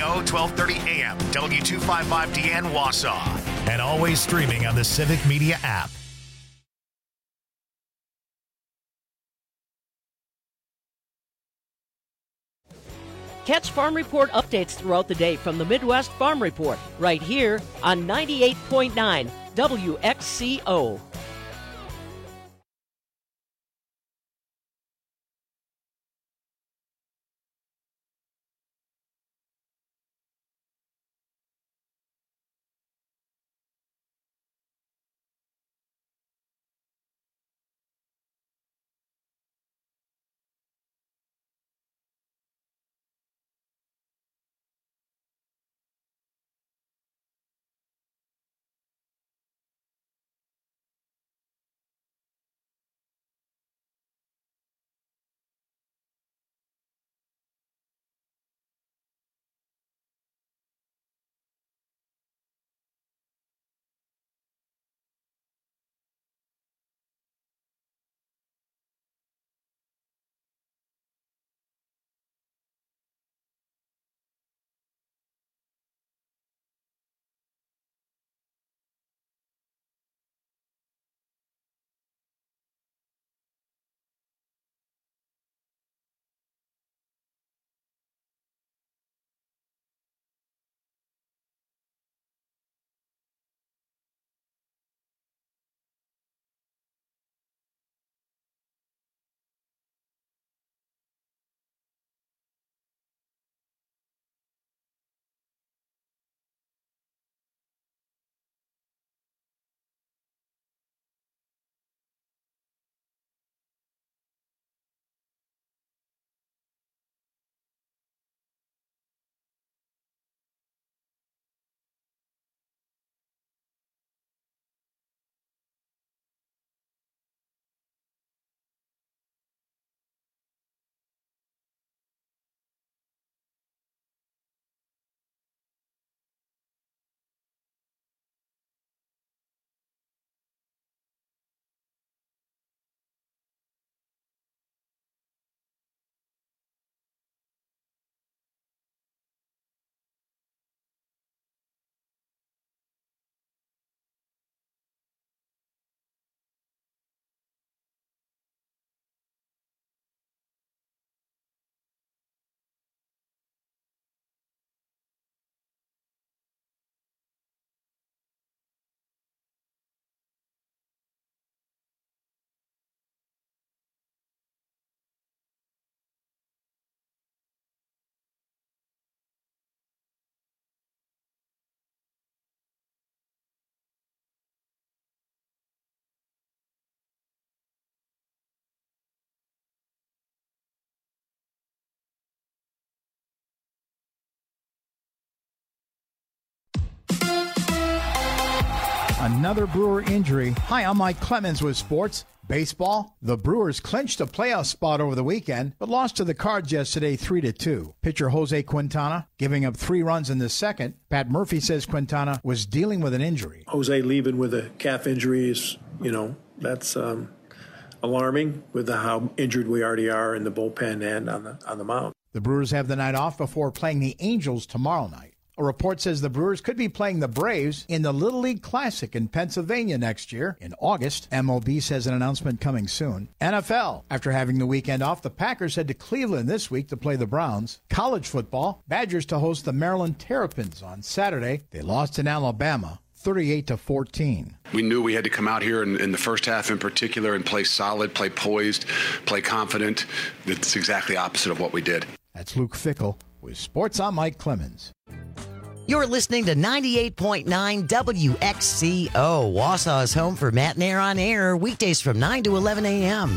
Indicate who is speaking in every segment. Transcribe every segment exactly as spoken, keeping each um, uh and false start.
Speaker 1: O, twelve thirty A M, W two fifty-five D N Wausau. And always streaming on the Civic Media app.
Speaker 2: Catch Farm Report updates throughout the day from the Midwest Farm Report, right here on ninety-eight point nine W X C O.
Speaker 3: Another Brewer injury. Hi, I'm Mike Clemens with sports. Baseball, the Brewers clinched a playoff spot over the weekend, but lost to the Cards yesterday three to two. Pitcher Jose Quintana giving up three runs in the second. Pat Murphy says Quintana was dealing with an injury.
Speaker 4: Jose leaving with a calf injury is, you know, that's um, alarming with the, how injured we already are in the bullpen and on the on the mound.
Speaker 3: The Brewers have the night off before playing the Angels tomorrow night. A report says the Brewers could be playing the Braves in the Little League Classic in Pennsylvania next year in August. M L B says an announcement coming soon. N F L. After having the weekend off, the Packers head to Cleveland this week to play the Browns. College football. Badgers to host the Maryland Terrapins on Saturday. They lost in Alabama, thirty-eight to fourteen.
Speaker 5: We knew we had to come out here in, in the first half in particular and play solid, play poised, play confident. It's exactly opposite of what we did.
Speaker 3: That's Luke Fickell with Sports. I'm Mike Clemens.
Speaker 6: You're listening to ninety-eight point nine W X C O, Wausau's home for Matt and Air on Air, weekdays from nine to eleven a.m.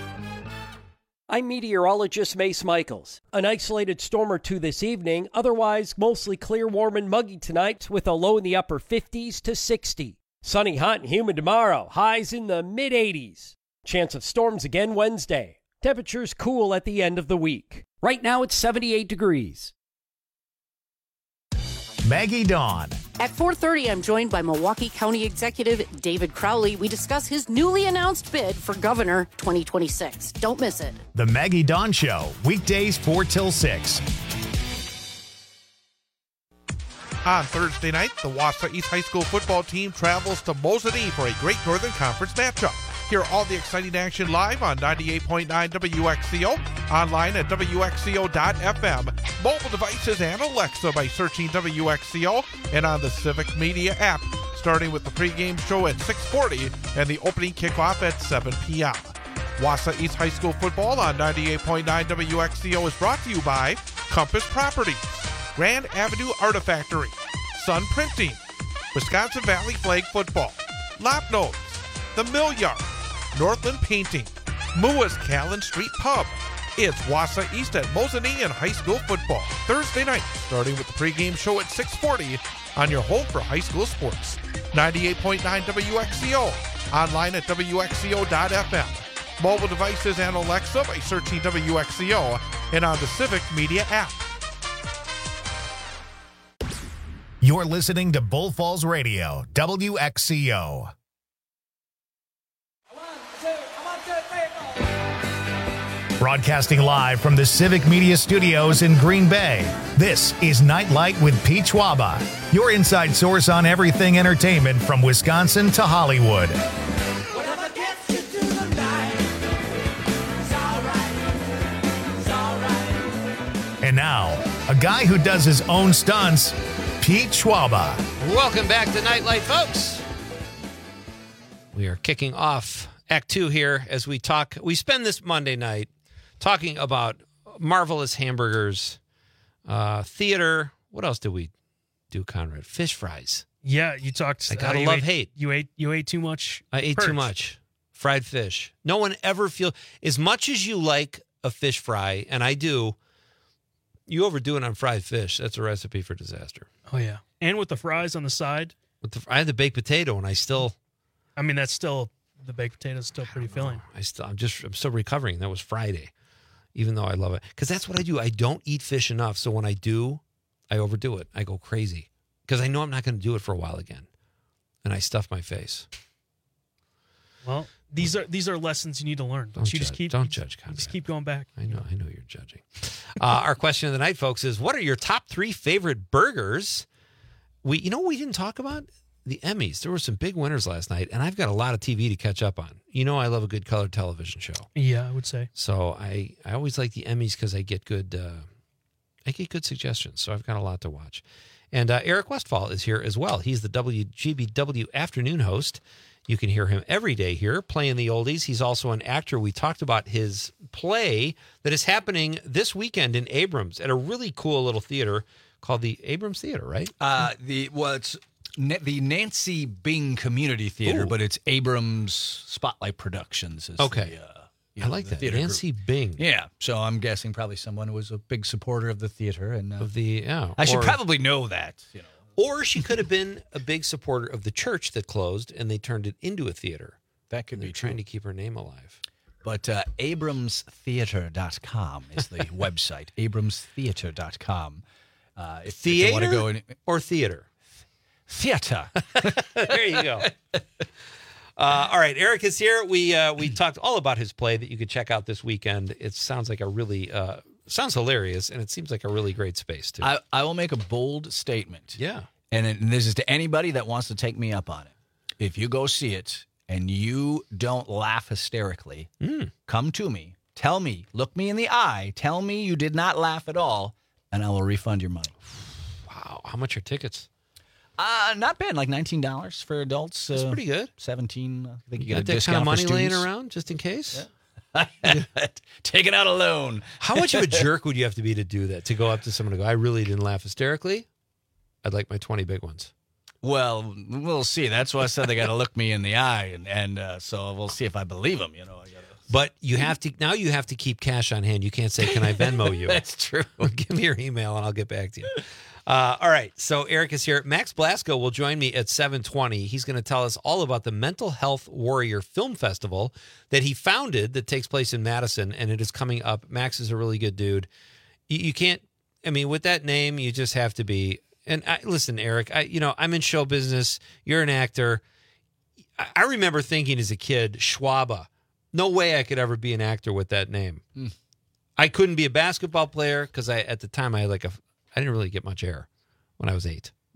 Speaker 7: I'm meteorologist Mace Michaels. An isolated storm or two this evening, otherwise mostly clear, warm, and muggy tonight with a low in the upper fifties to sixty. Sunny, hot, and humid tomorrow, highs in the mid-eighties. Chance of storms again Wednesday. Temperatures cool at the end of the week. Right now it's seventy-eight degrees.
Speaker 1: Maggie Dawn.
Speaker 8: At four thirty, I'm joined by Milwaukee County Executive David Crowley. We discuss his newly announced bid for Governor twenty twenty-six. Don't miss it.
Speaker 1: The Maggie Dawn Show, weekdays four till six.
Speaker 9: On Thursday night, the Wausau East High School football team travels to Mosinee for a Great Northern Conference matchup. Hear all the exciting action live on ninety-eight point nine W X C O, online at W X C O dot F M, mobile devices and Alexa by searching W X C O, and on the Civic Media app, starting with the pregame show at six forty and the opening kickoff at seven p.m. Wausau East High School football on ninety-eight point nine W X C O is brought to you by Compass Properties, Grand Avenue Artifactory, Sun Printing, Wisconsin Valley Flag Football, Lopnose, The Mill Yard, Northland Painting, Mua's Callan Street Pub. It's Wausau East at Mosinee and high school football, Thursday night, starting with the pregame show at six forty on your home for high school sports. ninety-eight point nine W X C O, online at W X C O dot F M. Mobile devices and Alexa by searching W X C O and on the Civic Media app.
Speaker 1: You're listening to Bull Falls Radio, W X C O. Broadcasting live from the Civic Media Studios in Green Bay, this is Nightlight with Pete Schwaba, your inside source on everything entertainment from Wisconsin to Hollywood. And now, a guy who does his own stunts, Pete Schwaba.
Speaker 10: Welcome back to Nightlight, folks. We are kicking off Act Two here as we talk. We spend this Monday night talking about marvelous hamburgers, uh, theater. What else did we do, Conrad? Fish fries.
Speaker 11: Yeah, you talked.
Speaker 10: I gotta
Speaker 11: uh,
Speaker 10: love
Speaker 11: ate,
Speaker 10: hate.
Speaker 11: You ate. You ate too much.
Speaker 10: I ate
Speaker 11: perch.
Speaker 10: too much fried fish. No one ever feel as much as you like a fish fry, and I do. You overdo it on fried fish. That's a recipe for disaster.
Speaker 11: Oh yeah, and with the fries on the side.
Speaker 10: With the, I had the baked potato, and I still.
Speaker 11: I mean, that's still the baked potato is still pretty filling.
Speaker 10: I still. I'm just. I'm still recovering. That was Friday. Even though I love it. Because that's what I do. I don't eat fish enough. So when I do, I overdo it. I go crazy. Because I know I'm not going to do it for a while again. And I stuff my face.
Speaker 11: Well, these are these are lessons you need to learn.
Speaker 10: Don't
Speaker 11: you
Speaker 10: judge.
Speaker 11: just keep
Speaker 10: Don't
Speaker 11: you
Speaker 10: judge, Conrad.
Speaker 11: Just keep going back.
Speaker 10: I know. I know you're judging. uh, our question of the night, folks, is what are your top three favorite burgers? We, You know what we didn't talk about? The Emmys. There were some big winners last night, and I've got a lot of T V to catch up on. You know I love a good colored television show.
Speaker 11: Yeah, I would say.
Speaker 10: So I, I always like the Emmys because I get good uh, I get good suggestions. So I've got a lot to watch. And uh, Eric Westfall is here as well. He's the W G B W afternoon host. You can hear him every day here playing the oldies. He's also an actor. We talked about his play that is happening this weekend in Abrams at a really cool little theater called the Abrams Theater, right?
Speaker 12: Uh, the well, it's the Nancy Bing Community Theater,
Speaker 10: Ooh.
Speaker 12: but it's Abrams Spotlight Productions. Is
Speaker 10: Okay.
Speaker 12: The, uh, you
Speaker 10: I
Speaker 12: know,
Speaker 10: like
Speaker 12: the
Speaker 10: that.
Speaker 12: theater
Speaker 10: Nancy
Speaker 12: group.
Speaker 10: Bing.
Speaker 12: Yeah. So I'm guessing probably someone who was a big supporter of the theater. And uh,
Speaker 10: Of the, yeah.
Speaker 12: I should
Speaker 10: or-
Speaker 12: probably know that. You know.
Speaker 10: Or she could have been a big supporter of the church that closed and they turned it into a theater.
Speaker 12: That could
Speaker 10: And
Speaker 12: be
Speaker 10: they're trying
Speaker 12: true.
Speaker 10: to keep her name alive.
Speaker 12: But uh, Abrams Theater dot com is the website. Abrams Theater dot com. Uh, if, if you
Speaker 10: Theater
Speaker 12: want to go in,
Speaker 10: or theater?
Speaker 12: theater.
Speaker 10: There you go. Uh, all right, Eric is here. We uh, we talked all about his play that you could check out this weekend. It sounds like a really uh, sounds hilarious, and it seems like a really great space too.
Speaker 12: I, I will make a bold statement.
Speaker 10: Yeah.
Speaker 12: And, it, and this is to anybody that wants to take me up on it. If you go see it and you don't laugh hysterically,
Speaker 10: Mm.
Speaker 12: come to me. Tell me, look me in the eye. Tell me you did not laugh at all, and I will refund your money.
Speaker 10: Wow, how much are tickets?
Speaker 12: Uh, not bad. Like nineteen dollars for adults.
Speaker 10: That's
Speaker 12: uh,
Speaker 10: pretty good.
Speaker 12: seventeen. I think you,
Speaker 10: You
Speaker 12: get
Speaker 10: got
Speaker 12: a
Speaker 10: that kind
Speaker 12: discount
Speaker 10: of money
Speaker 12: for
Speaker 10: laying
Speaker 12: students.
Speaker 10: around just in case?
Speaker 12: Take it out a loan.
Speaker 10: How much of a jerk would you have to be to do that? To go up to someone and go, I really didn't laugh hysterically? I'd like my twenty big ones.
Speaker 12: Well, we'll see. That's why I said they got to look me in the eye, and and uh, so we'll see if I believe them. You know, I gotta.
Speaker 10: But you have to now. You have to keep cash on hand. You can't say, "Can I Venmo you?"
Speaker 12: That's true.
Speaker 10: Give me your email and I'll get back to you. Uh, all right. So Eric is here. Max Blasco will join me at seven twenty. He's going to tell us all about the Mental Health Warrior Film Festival that he founded that takes place in Madison, and it is coming up. Max is a really good dude. You, you can't. I mean, with that name, you just have to be. And I, listen, Eric, I, you know, I'm in show business. You're an actor. I, I remember thinking as a kid, Schwaba. No way I could ever be an actor with that name.
Speaker 12: Mm.
Speaker 10: I couldn't be a basketball player because I, at the time, I had like a, I didn't really get much hair when I was eight.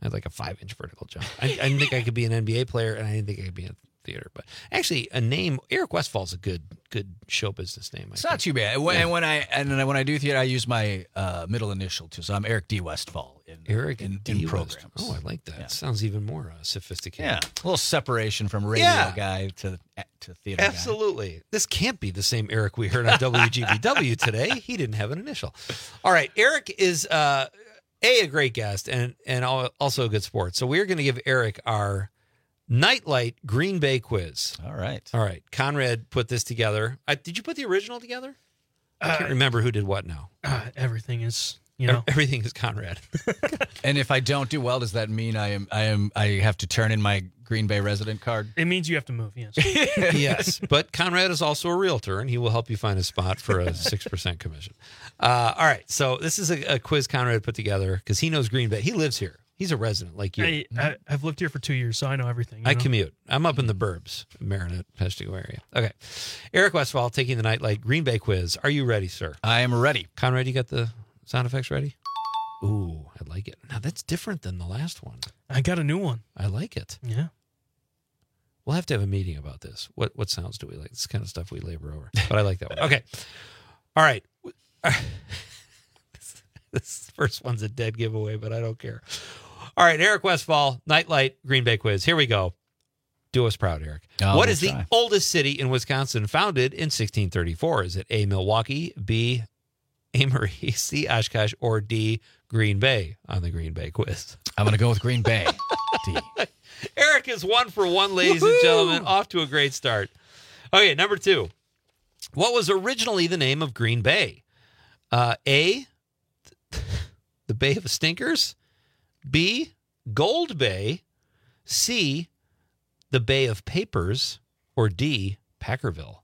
Speaker 10: I had like a five-inch vertical jump. I, I didn't think I could be an N B A player, and I didn't think I could be in theater. But actually, a name, Eric Westfall's a good good show business name. I
Speaker 12: It's
Speaker 10: think.
Speaker 12: not too bad. When,
Speaker 10: Yeah.
Speaker 12: and when I and then when I do theater, I use my uh, middle initial too. So I'm Eric D. Westfall in
Speaker 10: Eric
Speaker 12: in,
Speaker 10: D.
Speaker 12: in
Speaker 10: West.
Speaker 12: programs.
Speaker 10: Oh, I like that.
Speaker 12: Yeah.
Speaker 10: Sounds even more uh, sophisticated.
Speaker 12: Yeah, a little separation from radio
Speaker 10: Yeah.
Speaker 12: guy to to theater guy.
Speaker 10: Absolutely. This can't be the same Eric we heard on W G B W today. He didn't have an initial. All right. Eric is uh, a a great guest and and al- also a good sport. So we're going to give Eric our Nightlight Green Bay quiz.
Speaker 12: All right.
Speaker 10: All right. Conrad put this together. I, did you put the original together? I can't
Speaker 11: Uh,
Speaker 10: remember who did what now.
Speaker 11: Uh, everything is, you know.
Speaker 10: Everything is Conrad.
Speaker 12: And if I don't do well, does that mean I am I am I have to turn in my Green Bay resident card?
Speaker 11: It means you have to move, yes.
Speaker 10: Yes, but Conrad is also a realtor, and he will help you find a spot for a six percent commission. Uh, all right, so this is a, a quiz Conrad put together because he knows Green Bay. He lives here. He's a resident like you.
Speaker 11: I, I, I've lived here for two years, so I know everything. you
Speaker 10: I
Speaker 11: know?
Speaker 10: commute. I'm up in the burbs, Marinette, Peshtigo area. Okay. Eric Westfall taking the Nightlight Green Bay quiz. Are you ready, sir?
Speaker 12: I am ready.
Speaker 10: Conrad, you got the sound effects ready? Ooh, I like it. Now, that's different than the last one.
Speaker 11: I got a new one.
Speaker 10: I like it.
Speaker 11: Yeah.
Speaker 10: We'll have to have a meeting about this. What what sounds do we like? This is the kind of stuff we labor over. But I like that one. Okay. All right. this, this first one's a dead giveaway, but I don't care. All right, Eric Westfall, Nightlight Green Bay quiz. Here we go. Do us proud, Eric.
Speaker 12: Oh,
Speaker 10: what
Speaker 12: we'll
Speaker 10: is the
Speaker 12: try.
Speaker 10: oldest city in Wisconsin founded in sixteen thirty-four? Is it A, Milwaukee, B, Amory, C, Oshkosh, or D, Green Bay on the Green Bay quiz?
Speaker 12: I'm going to go with Green Bay. D.
Speaker 10: Eric is one for one, ladies and gentlemen. Off to a great start. Okay, number two. What was originally the name of Green Bay? Uh, A, the Bay of Stinkers. B, Gold Bay. C, the Bay of Papers. Or D, Packerville.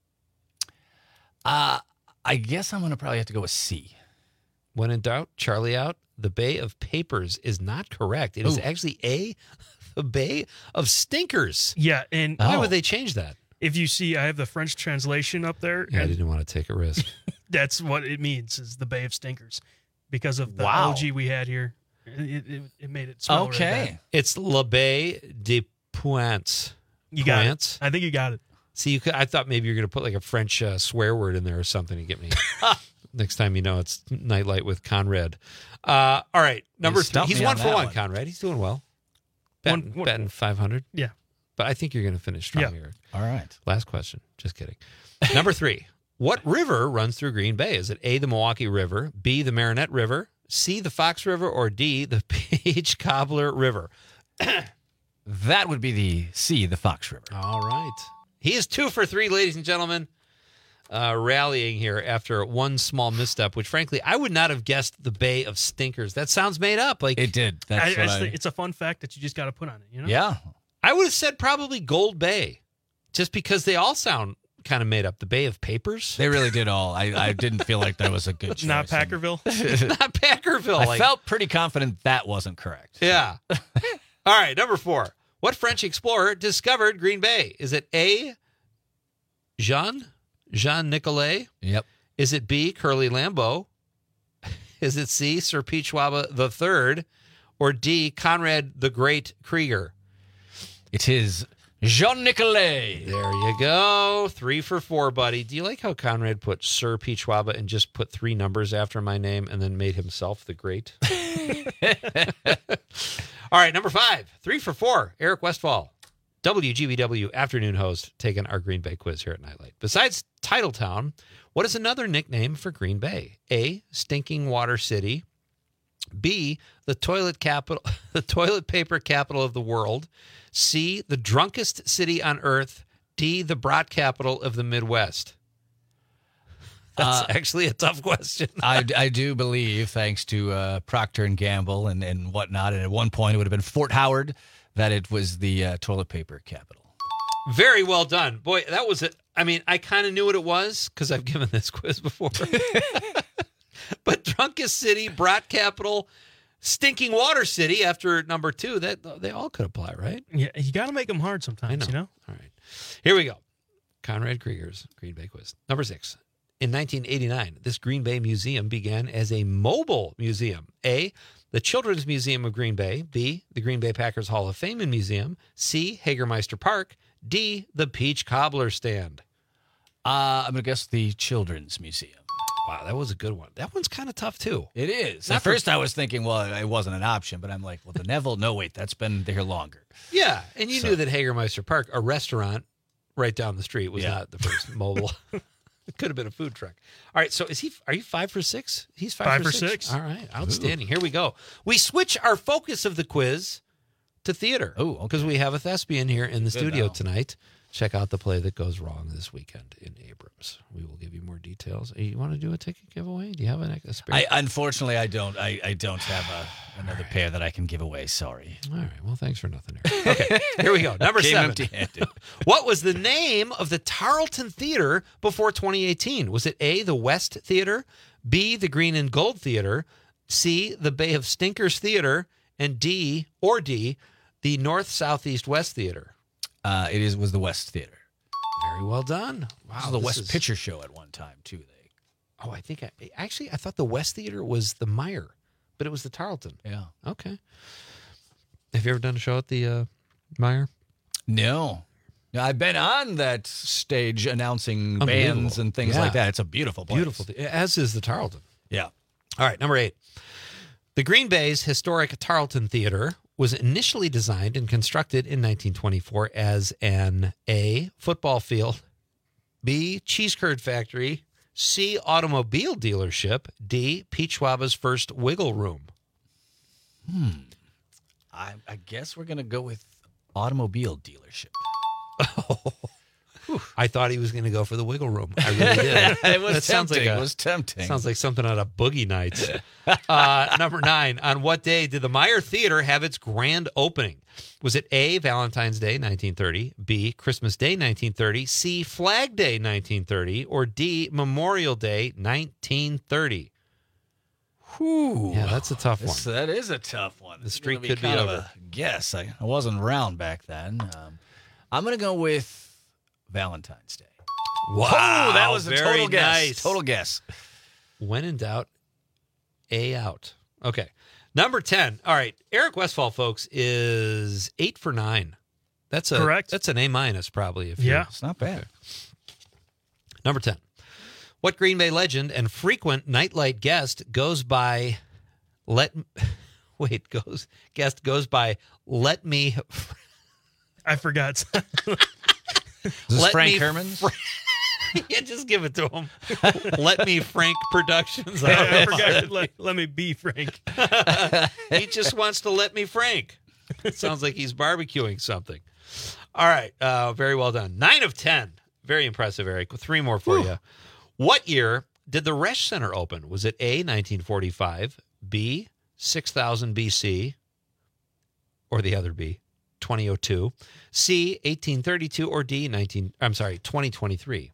Speaker 12: Uh, I guess I'm going to probably have to go with C.
Speaker 10: When in doubt, Charlie out. The Bay of Papers is not correct. It is
Speaker 12: Ooh.
Speaker 10: actually A, the Bay of Stinkers.
Speaker 11: Yeah, and
Speaker 10: Why
Speaker 12: Oh.
Speaker 10: would they change that?
Speaker 11: if you see, I have the French translation up there.
Speaker 10: Yeah, I
Speaker 11: and
Speaker 10: didn't want to take a risk.
Speaker 11: that's what it means, is the Bay of Stinkers. Because of the
Speaker 12: Wow.
Speaker 11: algae we had here. It, it, it made it smell really
Speaker 12: Okay.
Speaker 11: bad.
Speaker 10: It's La Baie de Pointe.
Speaker 11: You got
Speaker 10: Pointe?
Speaker 11: it. I think you got it.
Speaker 10: See, you could, I thought maybe you're going to put like a French uh, swear word in there or something to get me. Next time you know it's Nightlight with Conrad. Uh, all right, number three.
Speaker 12: stumped
Speaker 10: He's
Speaker 12: me
Speaker 10: one
Speaker 12: on
Speaker 10: for
Speaker 12: that
Speaker 10: one,
Speaker 12: one.
Speaker 10: Conrad. He's doing well. Batting,
Speaker 11: One- one-
Speaker 10: batting five hundred.
Speaker 11: Yeah.
Speaker 10: But I think you're going to finish strong
Speaker 11: Yeah.
Speaker 10: here.
Speaker 12: All right.
Speaker 10: Last question. Just kidding. Number three. What river runs through Green Bay? Is it A, the Milwaukee River, B, the Marinette River, C, the Fox River, or D, the Page Cobbler River?
Speaker 12: That would be the C, the Fox River.
Speaker 10: All right. He is two for three, ladies and gentlemen, uh, rallying here after one small misstep, which, frankly, I would not have guessed the Bay of Stinkers. That sounds made up. Like
Speaker 12: It did.
Speaker 11: I,
Speaker 12: That's
Speaker 11: I
Speaker 12: what
Speaker 11: just
Speaker 12: I,
Speaker 11: think it's a fun fact that you just got to put on it, you know?
Speaker 12: yeah.
Speaker 10: I would have said probably Gold Bay, just because they all sound kind of made up. The Bay of Papers?
Speaker 12: They really did all. I, I didn't feel like that was a good choice.
Speaker 11: Not Packerville?
Speaker 10: Not Packerville.
Speaker 12: I
Speaker 10: like-
Speaker 12: felt pretty confident that wasn't correct.
Speaker 10: Yeah. All right, number four. What French explorer discovered Green Bay? Is it A, Jean? Jean Nicolet?
Speaker 12: Yep.
Speaker 10: Is it B, Curly Lambeau? Is it C, Sir Pete Schwab the Third? Or D, Conrad the Great Krieger?
Speaker 12: It is Jean Nicolet.
Speaker 10: There you go. Three for four, buddy. Do you like how Conrad put Sir Pete Schwab and just put three numbers after my name and then made himself the Great? All right, number five. Three for four. Eric Westfall, W G B W afternoon host, taking our Green Bay quiz here at Nightlight. Besides Titletown, what is another nickname for Green Bay? A, Stinking Water City. B, the toilet capital, the toilet paper capital of the world. C, the drunkest city on earth. D, the brat capital of the Midwest. That's
Speaker 12: Uh,
Speaker 10: actually a tough question.
Speaker 12: I, I do believe, thanks to uh, Procter and Gamble and, and whatnot, and at one point it would have been Fort Howard, that it was the uh, toilet paper capital.
Speaker 10: Very well done. Boy, that was it. I mean, I kind of knew what it was because I've given this quiz before. But drunkest city, brat capital, stinking water city after number two, that they all could apply, right?
Speaker 11: Yeah, you got to make them hard sometimes,
Speaker 10: I know.
Speaker 11: you know?
Speaker 10: All right. Here we go. Conrad Krieger's Green Bay quiz. Number six. In nineteen eighty-nine, this Green Bay museum began as a mobile museum. A, the Children's Museum of Green Bay, B, the Green Bay Packers Hall of Fame and Museum, C, Hagermeister Park, D, the Peach Cobbler Stand?
Speaker 12: Uh, I'm going to guess the Children's Museum.
Speaker 10: Wow, that was a good one. That one's kind of tough, too.
Speaker 12: It is.
Speaker 10: Not
Speaker 12: At first, I was thinking, well, it wasn't an option, but I'm like, well, the Neville, no, wait, that's been there longer.
Speaker 10: Yeah, and you
Speaker 12: So-
Speaker 10: knew that Hagermeister Park, a restaurant right down the street, was
Speaker 12: Yeah.
Speaker 10: not the first mobile. It could have been a food truck. All right, so is he? Are you five for six? He's five,
Speaker 11: Five
Speaker 10: for,
Speaker 11: for six.
Speaker 10: All right, outstanding. Here we go. We switch our focus of the quiz to theater.
Speaker 12: Oh, okay.
Speaker 10: Because we have a thespian here in the
Speaker 12: Good
Speaker 10: studio
Speaker 12: now.
Speaker 10: tonight. Check out the play that goes wrong this weekend in Abrams. We will give you more details. Hey, you want to do a ticket giveaway? Do you have an, a spare?
Speaker 12: I unfortunately I don't I, I don't have a, another right. pair that I can give away. Sorry.
Speaker 10: All right. Well, thanks for nothing, Eric. Okay, here we go. Number
Speaker 12: Came
Speaker 10: seven.
Speaker 12: empty-handed.
Speaker 10: What was the name of the Tarleton Theater before twenty eighteen? Was it A, the West Theater, B, the Green and Gold Theater, C, the Bay of Stinkers Theater, and D, or D, the North Southeast West Theater?
Speaker 12: Uh, it is was the West Theater.
Speaker 10: Very well done. Wow,
Speaker 12: This was the
Speaker 10: this
Speaker 12: West
Speaker 10: is-
Speaker 12: Picture Show at one time too. They.
Speaker 10: Oh, I think I actually I thought the West Theater was the Meyer, but it was the Tarleton.
Speaker 12: Yeah.
Speaker 10: Okay. Have you ever done a show at the uh, Meyer?
Speaker 12: No. No, I've been on that stage announcing
Speaker 10: Unbelievable.
Speaker 12: bands and things
Speaker 10: Yeah.
Speaker 12: like that. It's a beautiful place.
Speaker 10: Beautiful, th- as is the Tarleton.
Speaker 12: Yeah.
Speaker 10: All right, number eight. The Green Bay's historic Tarleton Theater was initially designed and constructed in nineteen twenty-four as an A, football field, B, cheese curd factory, C, automobile dealership, D, Pete Schwaba's first wiggle room.
Speaker 12: Hmm. I, I guess we're gonna go with automobile dealership.
Speaker 10: I thought he was going to go for the wiggle room. I really did.
Speaker 12: It was
Speaker 10: That sounds like
Speaker 12: tempting.
Speaker 10: a-
Speaker 12: It was tempting.
Speaker 10: Sounds like something out of Boogie Nights. uh, number nine. On what day did the Meyer Theater have its grand opening? Was it A, Valentine's Day, nineteen thirty, B, Christmas Day, nineteen thirty, C, Flag Day, nineteen thirty, or D, Memorial Day, nineteen thirty?
Speaker 12: Whew.
Speaker 10: Yeah, that's a tough
Speaker 12: This-
Speaker 10: one.
Speaker 12: That is a tough one.
Speaker 10: The
Speaker 12: This is
Speaker 10: streak
Speaker 12: gonna
Speaker 10: could be
Speaker 12: kind of
Speaker 10: over.
Speaker 12: a guess. I, I wasn't around back then. Um, I'm going to go with Valentine's Day.
Speaker 10: Wow,
Speaker 12: Oh, that was a
Speaker 10: very
Speaker 12: total guess.
Speaker 10: nice.
Speaker 12: Total guess.
Speaker 10: When in doubt, A out. Okay. Number ten. All right. Eric Westphal, folks, is eight for nine. That's a
Speaker 11: Correct.
Speaker 10: That's an A minus, probably. If
Speaker 11: Yeah.
Speaker 10: you-
Speaker 12: It's not bad.
Speaker 10: Number ten. What Green Bay legend and frequent nightlight guest goes by let wait, goes guest goes by let me
Speaker 11: I forgot.
Speaker 12: Is this
Speaker 10: Let
Speaker 12: Frank
Speaker 10: me
Speaker 12: Herman's?
Speaker 10: yeah, just give it to him. Let me Frank Productions.
Speaker 11: I forgot. Let, let me be frank.
Speaker 10: He just wants to let me Frank. It sounds like he's barbecuing something. All right. Uh, very well done. Nine of ten. Very impressive, Eric. Three more for you. What year did the Resch Center open? Was it A, nineteen forty-five, B, six thousand B C, or the other B, twenty oh two, C, eighteen thirty-two, or D, nineteen, I'm sorry, twenty twenty-three?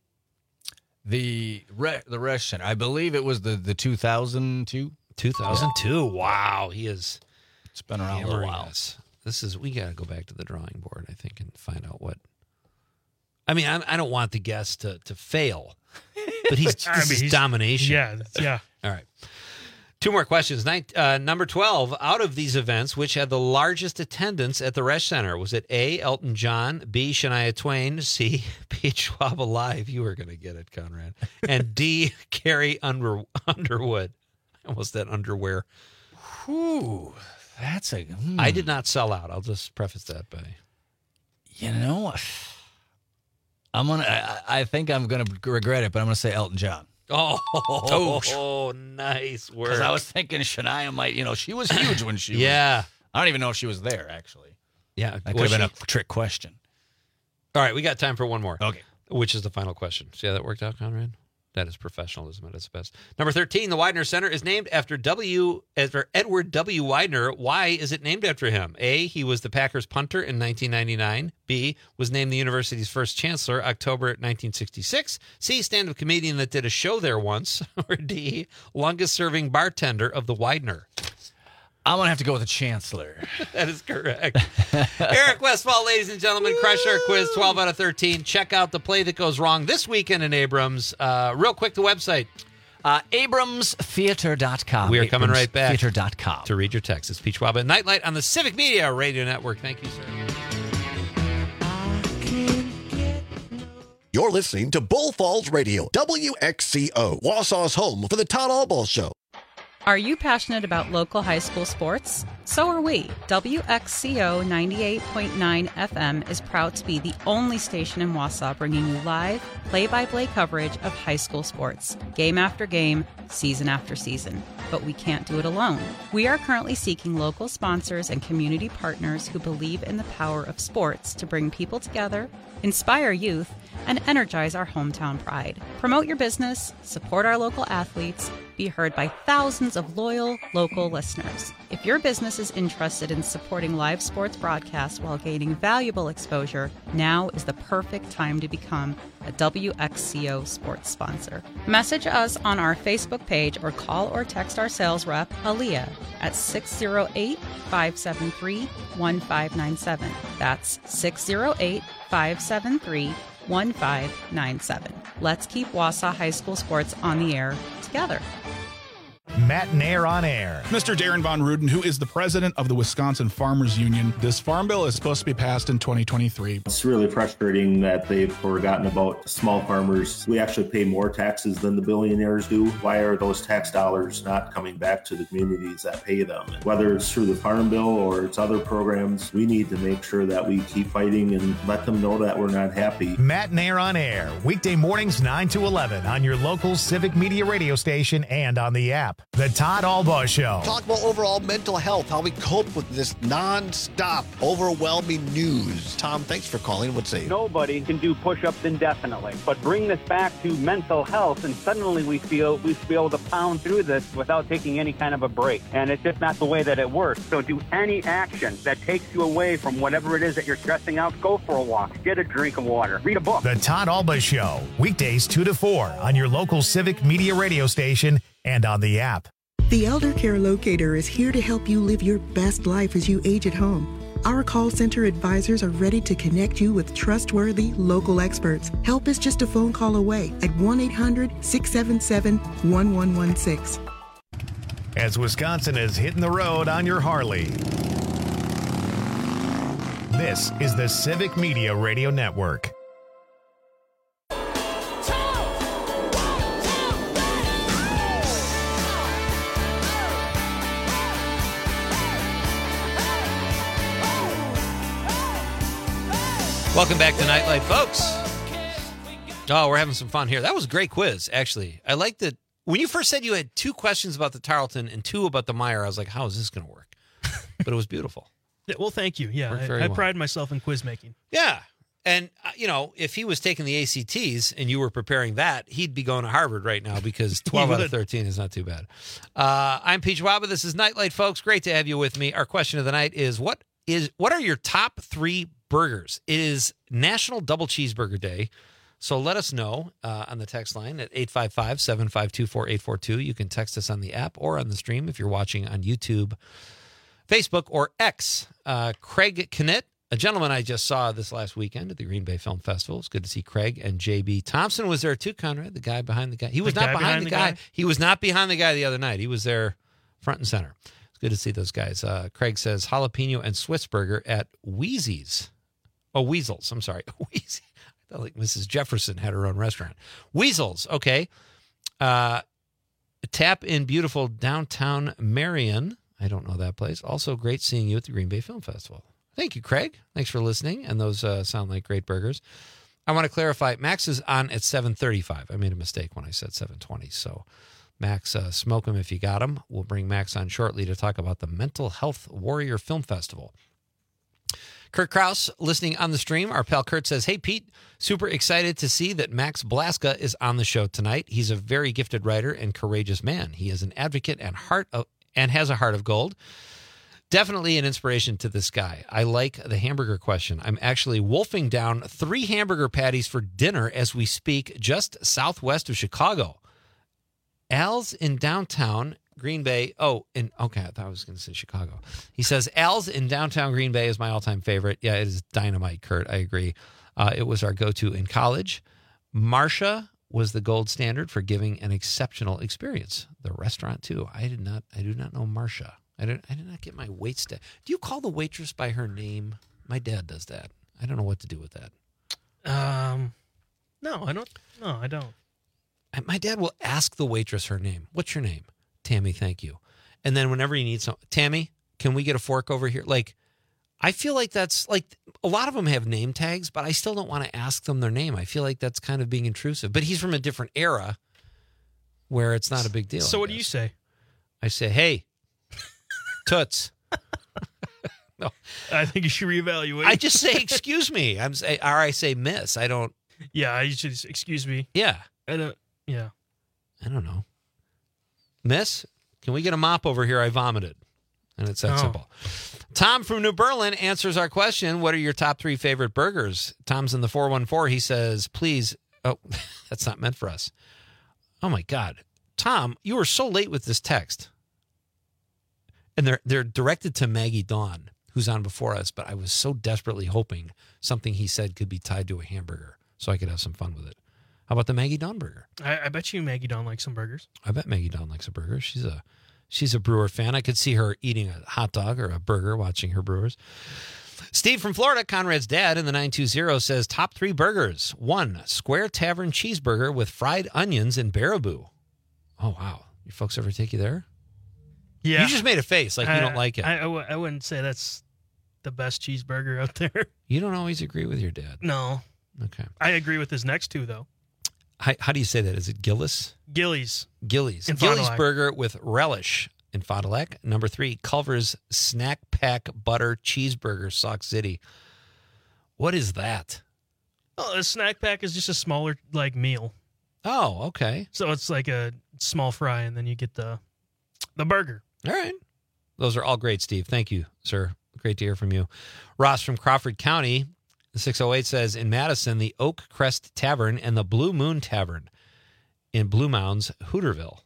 Speaker 12: The Re- the Resch Center. I believe it was the, the two thousand two.
Speaker 10: two thousand two. Wow. He is
Speaker 12: It's been around a little
Speaker 10: hammering
Speaker 12: while.
Speaker 10: us. This is, we got to go back to the drawing board, I think, and find out what. I mean, I, I don't want the guest to, to fail, but he's, this
Speaker 11: I mean,
Speaker 10: is
Speaker 11: he's-
Speaker 10: domination.
Speaker 11: Yeah, that's- yeah.
Speaker 10: All right. Two more questions. Nin- uh, number twelve, out of these events, which had the largest attendance at the Resch Center? Was it A, Elton John, B, Shania Twain, C, Pete Schwab Live? You were going to get it, Conrad. And D, Carrie Under- Underwood. I almost said underwear.
Speaker 12: Whew. That's a. hmm.
Speaker 10: I did not sell out. I'll just preface that by.
Speaker 12: You know, I'm gonna. I, I think I'm gonna regret it, but I'm gonna say Elton John.
Speaker 10: Oh,
Speaker 12: Oh.
Speaker 10: oh nice work.
Speaker 12: Because I was thinking Shania might. You know, she was huge when she.
Speaker 10: Yeah.
Speaker 12: Was, I don't even know if she was there actually.
Speaker 10: Yeah.
Speaker 12: That could
Speaker 10: was
Speaker 12: have been
Speaker 10: she?
Speaker 12: a trick question.
Speaker 10: All right, we got time for one more.
Speaker 12: Okay.
Speaker 10: Which is the final question. See how that worked out, Conrad? That is professionalism at its best. Number thirteen, the Widener Center is named after W. After Edward W. Widener. Why is it named after him? A, he was the Packers punter in nineteen ninety-nine. B, was named the university's first chancellor October nineteen sixty-six. C, stand-up comedian that did a show there once. Or D, longest-serving bartender of the Widener.
Speaker 12: I'm gonna have to go with the Chancellor.
Speaker 10: That is correct. Eric Westphal, ladies and gentlemen, crush our quiz, twelve out of thirteen. Check out the play that goes wrong this weekend in Abrams. Uh, real quick, the website.
Speaker 12: Uh, Abrams Theater dot com.
Speaker 10: We are coming right back
Speaker 12: Theater dot com
Speaker 10: to read your text. It's Pete Schwab at Nightlight on the Civic Media Radio Network. Thank you, sir.
Speaker 13: You're listening to Bull Falls Radio, W X C O, Wausau's home for the Todd Albaugh Show.
Speaker 14: Are you passionate about local high school sports? So are we. W X C O ninety-eight point nine F M is proud to be the only station in Wausau bringing you live, play-by-play coverage of high school sports, game after game, season after season. But we can't do it alone. We are currently seeking local sponsors and community partners who believe in the power of sports to bring people together, inspire youth, and energize our hometown pride. Promote your business, support our local athletes, be heard by thousands of loyal local listeners. If your business is interested in supporting live sports broadcasts while gaining valuable exposure, now is the perfect time to become a W X C O sports sponsor. Message us on our Facebook page or call or text our sales rep, Aaliyah, at six oh eight, five seven three, one five nine seven. That's six oh eight, five seven three, one five nine seven. Let's keep Wausau High School sports on the air together.
Speaker 1: Matt Nair on air.
Speaker 15: Mister Darren Von Ruden, who is the president of the Wisconsin Farmers Union. This farm bill is supposed to be passed in twenty twenty-three.
Speaker 16: It's really frustrating that they've forgotten about small farmers. We actually pay more taxes than the billionaires do. Why are those tax dollars not coming back to the communities that pay them? Whether it's through the farm bill or it's other programs, we need to make sure that we keep fighting and let them know that we're not happy.
Speaker 1: Matt Nair on air, weekday mornings nine to eleven on your local Civic Media radio station and on the app. The Todd Albaugh Show.
Speaker 13: Talk about overall mental health, how we cope with this non-stop, overwhelming news. Tom, thanks for calling. What's say?
Speaker 17: Nobody can do push-ups indefinitely, but bring this back to mental health, and suddenly we feel we should be able to pound through this without taking any kind of a break. And it's just not the way that it works. So do any action that takes you away from whatever it is that you're stressing out. Go for a walk, get a drink of water, read a book.
Speaker 1: The Todd Albaugh Show, weekdays two to four on your local Civic Media radio station and on the app.
Speaker 18: The Elder Care Locator is here to help you live your best life as you age at home. Our call center advisors are ready to connect you with trustworthy local experts. Help is just a phone call away at one eight hundred, six seven seven, one one one six.
Speaker 1: As Wisconsin is hitting the road on your Harley, this is the Civic Media Radio Network.
Speaker 10: Welcome back to Nightlight, folks. Oh, we're having some fun here. That was a great quiz, actually. I liked that. When you first said you had two questions about the Tarleton and two about the Meyer, I was like, how is this going to work? But it was beautiful.
Speaker 11: Yeah, well, thank you. Yeah, I, I
Speaker 10: well.
Speaker 11: pride myself in quiz making.
Speaker 10: Yeah. And, uh, you know, if he was taking the A C Ts and you were preparing that, he'd be going to Harvard right now because twelve out of thirteen is not too bad. Uh, I'm Pete Schwab. This is Nightlight, folks. Great to have you with me. Our question of the night is, what is what are your top three burgers? It is National Double Cheeseburger Day. So let us know uh, on the text line at eight five five, seven five two, four eight four two. You can text us on the app or on the stream if you're watching on YouTube, Facebook, or X. Uh, Craig Knitt, a gentleman I just saw this last weekend at the Green Bay Film Festival. It's good to see Craig. And J B Thompson was there too, Conrad, the guy behind the guy. He was
Speaker 11: The
Speaker 10: not
Speaker 11: guy
Speaker 10: behind,
Speaker 11: behind
Speaker 10: the
Speaker 11: the
Speaker 10: guy.
Speaker 11: guy?
Speaker 10: He was not behind the guy the other night. He was there front and center. It's good to see those guys. Uh, Craig says jalapeno and Swiss burger at Wheezy's. Oh, Weasels. I'm sorry. Wheezy. I thought like Missus Jefferson had her own restaurant. Weasels. Okay. Uh, tap in beautiful downtown Marion. I don't know that place. Also great seeing you at the Green Bay Film Festival. Thank you, Craig. Thanks for listening. And those uh, sound like great burgers. I want to clarify, Max is on at seven thirty-five. I made a mistake when I said seven twenty. So Max, uh, smoke him if you got him. We'll bring Max on shortly to talk about the Mental Health Warrior Film Festival. Kurt Kraus, listening on the stream. Our pal Kurt says, hey, Pete, super excited to see that Max Blaska is on the show tonight. He's a very gifted writer and courageous man. He is an advocate and heart of, and has a heart of gold. Definitely an inspiration to this guy. I like the hamburger question. I'm actually wolfing down three hamburger patties for dinner as we speak, just southwest of Chicago. Al's in downtown Green Bay. Oh, and okay, I thought I was going to say Chicago. He says, Al's in downtown Green Bay is my all-time favorite. Yeah, it is dynamite, Kurt. I agree. Uh, it was our go-to in college. Marcia was the gold standard for giving an exceptional experience. The restaurant too. I did not. I do not know Marcia. I did. I did not get my wait staff. Do you call the waitress by her name? My dad does that. I don't know what to do with that.
Speaker 11: Um, no, I don't. No, I don't.
Speaker 10: My dad will ask the waitress her name. What's your name? Tammy, thank you. And then whenever you need some, Tammy, can we get a fork over here? Like, I feel like that's like a lot of them have name tags, but I still don't want to ask them their name. I feel like that's kind of being intrusive. But he's from a different era where it's not a big deal.
Speaker 11: So what do you say?
Speaker 10: I say, hey, toots. No,
Speaker 11: I think you should reevaluate.
Speaker 10: I just say, excuse me. I'm say, or I say, miss. I don't.
Speaker 11: Yeah, I should excuse me.
Speaker 10: Yeah.
Speaker 11: I don't. Yeah.
Speaker 10: I don't know. Miss, can we get a mop over here? I vomited. And it's that
Speaker 11: Oh.
Speaker 10: simple. Tom from New Berlin answers our question. What are your top three favorite burgers? Tom's in the four one four. He says, please. Oh, that's not meant for us. Oh, my God. Tom, you were so late with this text. And they're they're directed to Maggie Dawn, who's on before us. But I was so desperately hoping something he said could be tied to a hamburger so I could have some fun with it. How about the Maggie Dawn burger?
Speaker 11: I, I bet you Maggie Dawn likes some burgers.
Speaker 10: I bet Maggie Dawn likes a burger. She's a she's a Brewer fan. I could see her eating a hot dog or a burger watching her Brewers. Steve from Florida, Conrad's dad in the nine two zero says top three burgers. One, Square Tavern cheeseburger with fried onions and Baraboo. Oh, wow. Your folks ever take you there?
Speaker 11: Yeah.
Speaker 10: You just made a face like you
Speaker 11: I,
Speaker 10: don't like it.
Speaker 11: I, I, w- I wouldn't say that's the best cheeseburger out there.
Speaker 10: You don't always agree with your dad.
Speaker 11: No.
Speaker 10: Okay.
Speaker 11: I agree with his next two, though.
Speaker 10: How, how do you say that? Is it Gillis?
Speaker 11: Gillies.
Speaker 10: Gillies.
Speaker 11: In
Speaker 10: Gillies
Speaker 11: Fond du Lac.
Speaker 10: burger with relish in Fond du Lac. Number three, Culver's Snack Pack Butter Cheeseburger, Sauk City. What is that?
Speaker 11: Oh, a snack pack is just a smaller, like, meal.
Speaker 10: Oh, okay.
Speaker 11: So it's like a small fry, and then you get the the burger.
Speaker 10: All right. Those are all great, Steve. Thank you, sir. Great to hear from you. Ross from Crawford County, six oh eight says, in Madison, the Oak Crest Tavern and the Blue Moon Tavern in Blue Mounds, Hooterville.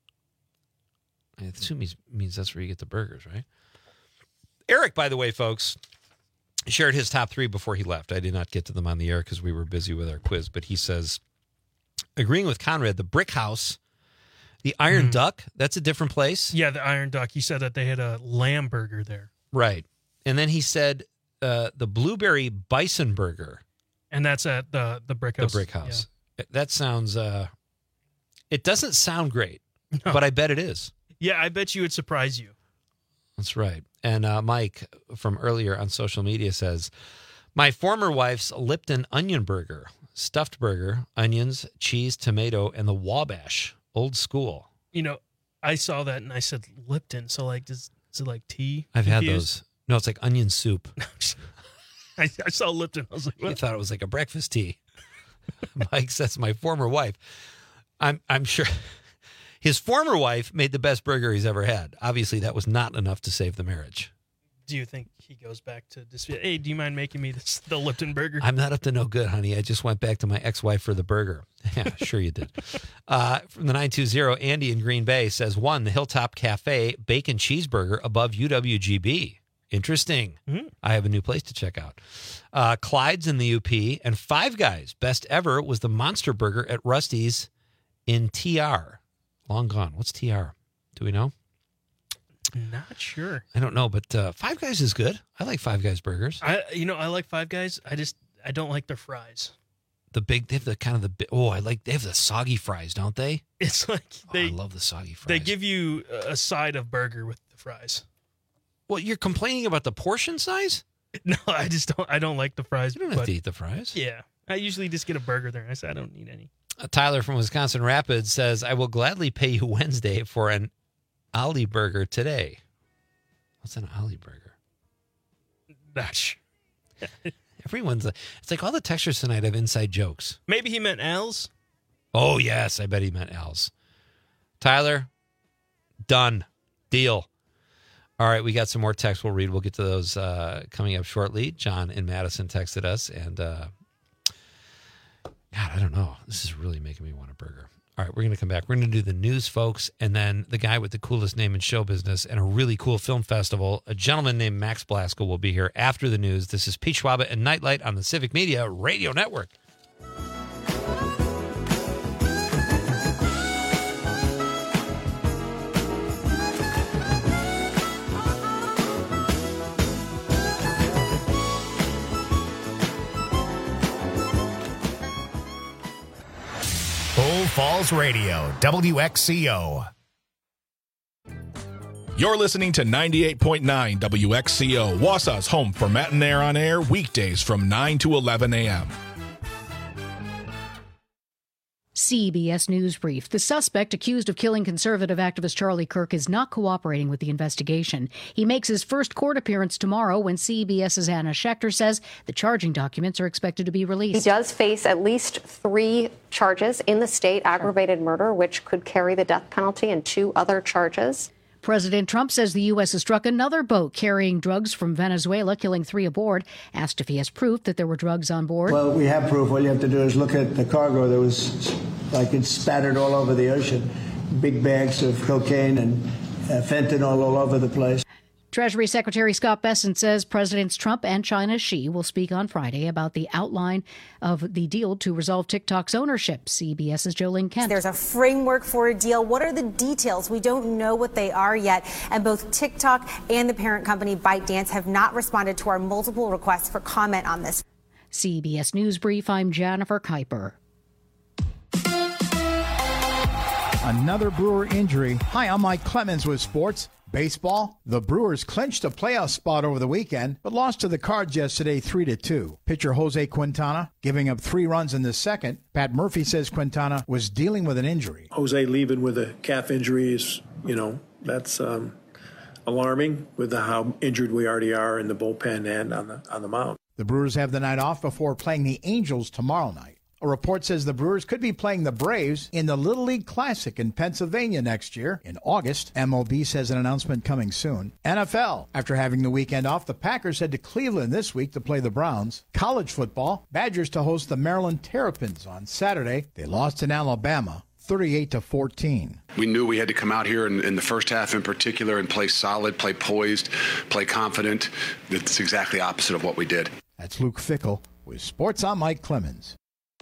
Speaker 10: I assume he means that's where you get the burgers, right? Eric, by the way, folks, shared his top three before he left. I did not get to them on the air because we were busy with our quiz, but he says, agreeing with Conrad, the Brick House, the Iron
Speaker 11: Mm.
Speaker 10: Duck, that's a different place.
Speaker 11: Yeah, the Iron Duck. He said that they had a lamb burger there.
Speaker 10: Right. And then he said uh, the Blueberry Bison Burger.
Speaker 11: And that's at the, the Brick House.
Speaker 10: The Brick House. That sounds, uh, it doesn't sound great, but I bet it is.
Speaker 11: Yeah, I bet you it would surprise you.
Speaker 10: That's right. And uh, Mike from earlier on social media says, my former wife's Lipton Onion Burger, stuffed burger, onions, cheese, tomato, and the Wabash. Old school.
Speaker 11: You know, I saw that and I said Lipton. So, like, does, is it like tea?
Speaker 10: I've had
Speaker 11: infused?
Speaker 10: those. No, it's like onion soup.
Speaker 11: I, I saw Lipton. I was like,
Speaker 10: You
Speaker 11: what?
Speaker 10: thought it was like a breakfast tea. Mike says, my former wife. I'm I'm sure his former wife made the best burger he's ever had. Obviously, that was not enough to save the marriage.
Speaker 11: Do you think he goes back to this? Hey, do you mind making me this, the Lipton burger?
Speaker 10: I'm not up to no good, honey. I just went back to my ex-wife for the burger. Yeah, sure you did. Uh, from the nine two zero, Andy in Green Bay says, one, the Hilltop Cafe Bacon Cheeseburger above U W G B. Interesting.
Speaker 11: Mm.
Speaker 10: I have a new place to check out. Uh, Clyde's in the U P, and Five Guys. Best ever was the Monster Burger at Rusty's in T R. Long gone. What's T R? Do we know?
Speaker 11: Not sure.
Speaker 10: I don't know, but uh, Five Guys is good. I like Five Guys burgers.
Speaker 11: I, you know, I like Five Guys. I just, I don't like their fries.
Speaker 10: The big, they have the kind of the, bi- oh, I like, they have the soggy fries, don't they?
Speaker 11: It's like they,
Speaker 10: oh, I love the soggy fries.
Speaker 11: they give you a side of burger with the fries.
Speaker 10: Well, you're complaining about the portion size?
Speaker 11: No, I just don't, I don't like the fries.
Speaker 10: You don't have to eat the fries.
Speaker 11: Yeah. I usually just get a burger there. And I say, I don't need any.
Speaker 10: Uh, Tyler from Wisconsin Rapids says, I will gladly pay you Wednesday for an Ollie burger today. What's an Ollie burger?
Speaker 11: Gosh.
Speaker 10: Everyone's, it's like all the textures tonight have inside jokes.
Speaker 11: Maybe he meant Al's.
Speaker 10: Oh, yes. I bet he meant Al's. Tyler, done. Deal. All right. We got some more texts we'll read. We'll get to those uh, coming up shortly. John in Madison texted us. And, uh, God, I don't know. This is really making me want a burger. All right. We're going to come back. We're going to do the news, folks. And then the guy with the coolest name in show business and a really cool film festival, a gentleman named Max Blasco, will be here after the news. This is Pete Schwaba and Nightlight on the Civic Media Radio Network.
Speaker 1: Falls Radio, W X C O.
Speaker 15: You're listening to ninety-eight point nine W X C O, Wausau's home for Matt and Air on Air, weekdays from nine to eleven a.m.
Speaker 19: C B S News Brief. The suspect accused of killing conservative activist Charlie Kirk is not cooperating with the investigation. He makes his first court appearance tomorrow when CBS's Anna Schechter says the charging documents are expected to be released.
Speaker 20: He does face at least three charges in the state, aggravated murder, which could carry the death penalty, and two other charges.
Speaker 19: President Trump says the U S has struck another boat carrying drugs from Venezuela, killing three aboard. Asked if he has proof that there were drugs on board.
Speaker 21: Well, we have proof. All you have to do is look at the cargo that was like it's spattered all over the ocean. Big bags of cocaine and uh, fentanyl all over the place.
Speaker 19: Treasury Secretary Scott Bessent says Presidents Trump and China's Xi will speak on Friday about the outline of the deal to resolve TikTok's ownership. CBS's Jolene Kent.
Speaker 22: There's a framework for a deal. What are the details? We don't know what they are yet. And both TikTok and the parent company ByteDance have not responded to our multiple requests for comment on this.
Speaker 19: C B S News Brief, I'm Jennifer Kuiper.
Speaker 3: Another Brewer injury. Hi, I'm Mike Clemens with sports. Baseball, the Brewers clinched a playoff spot over the weekend, but lost to the Cards yesterday three to two. Pitcher Jose Quintana giving up three runs in the second. Pat Murphy says Quintana was dealing with an injury.
Speaker 4: Jose leaving with a calf injury is, you know, that's um, alarming with the, how injured we already are in the bullpen and on the on the mound.
Speaker 3: The Brewers have the night off before playing the Angels tomorrow night. A report says the Brewers could be playing the Braves in the Little League Classic in Pennsylvania next year in August. M L B says an announcement coming soon. N F L. After having the weekend off, the Packers head to Cleveland this week to play the Browns. College football. Badgers to host the Maryland Terrapins on Saturday. They lost in Alabama, thirty-eight to fourteen.
Speaker 5: We knew we had to come out here in, in the first half in particular and play solid, play poised, play confident. That's exactly opposite of what we did.
Speaker 3: That's Luke Fickle with Sports. I'm Mike Clemens.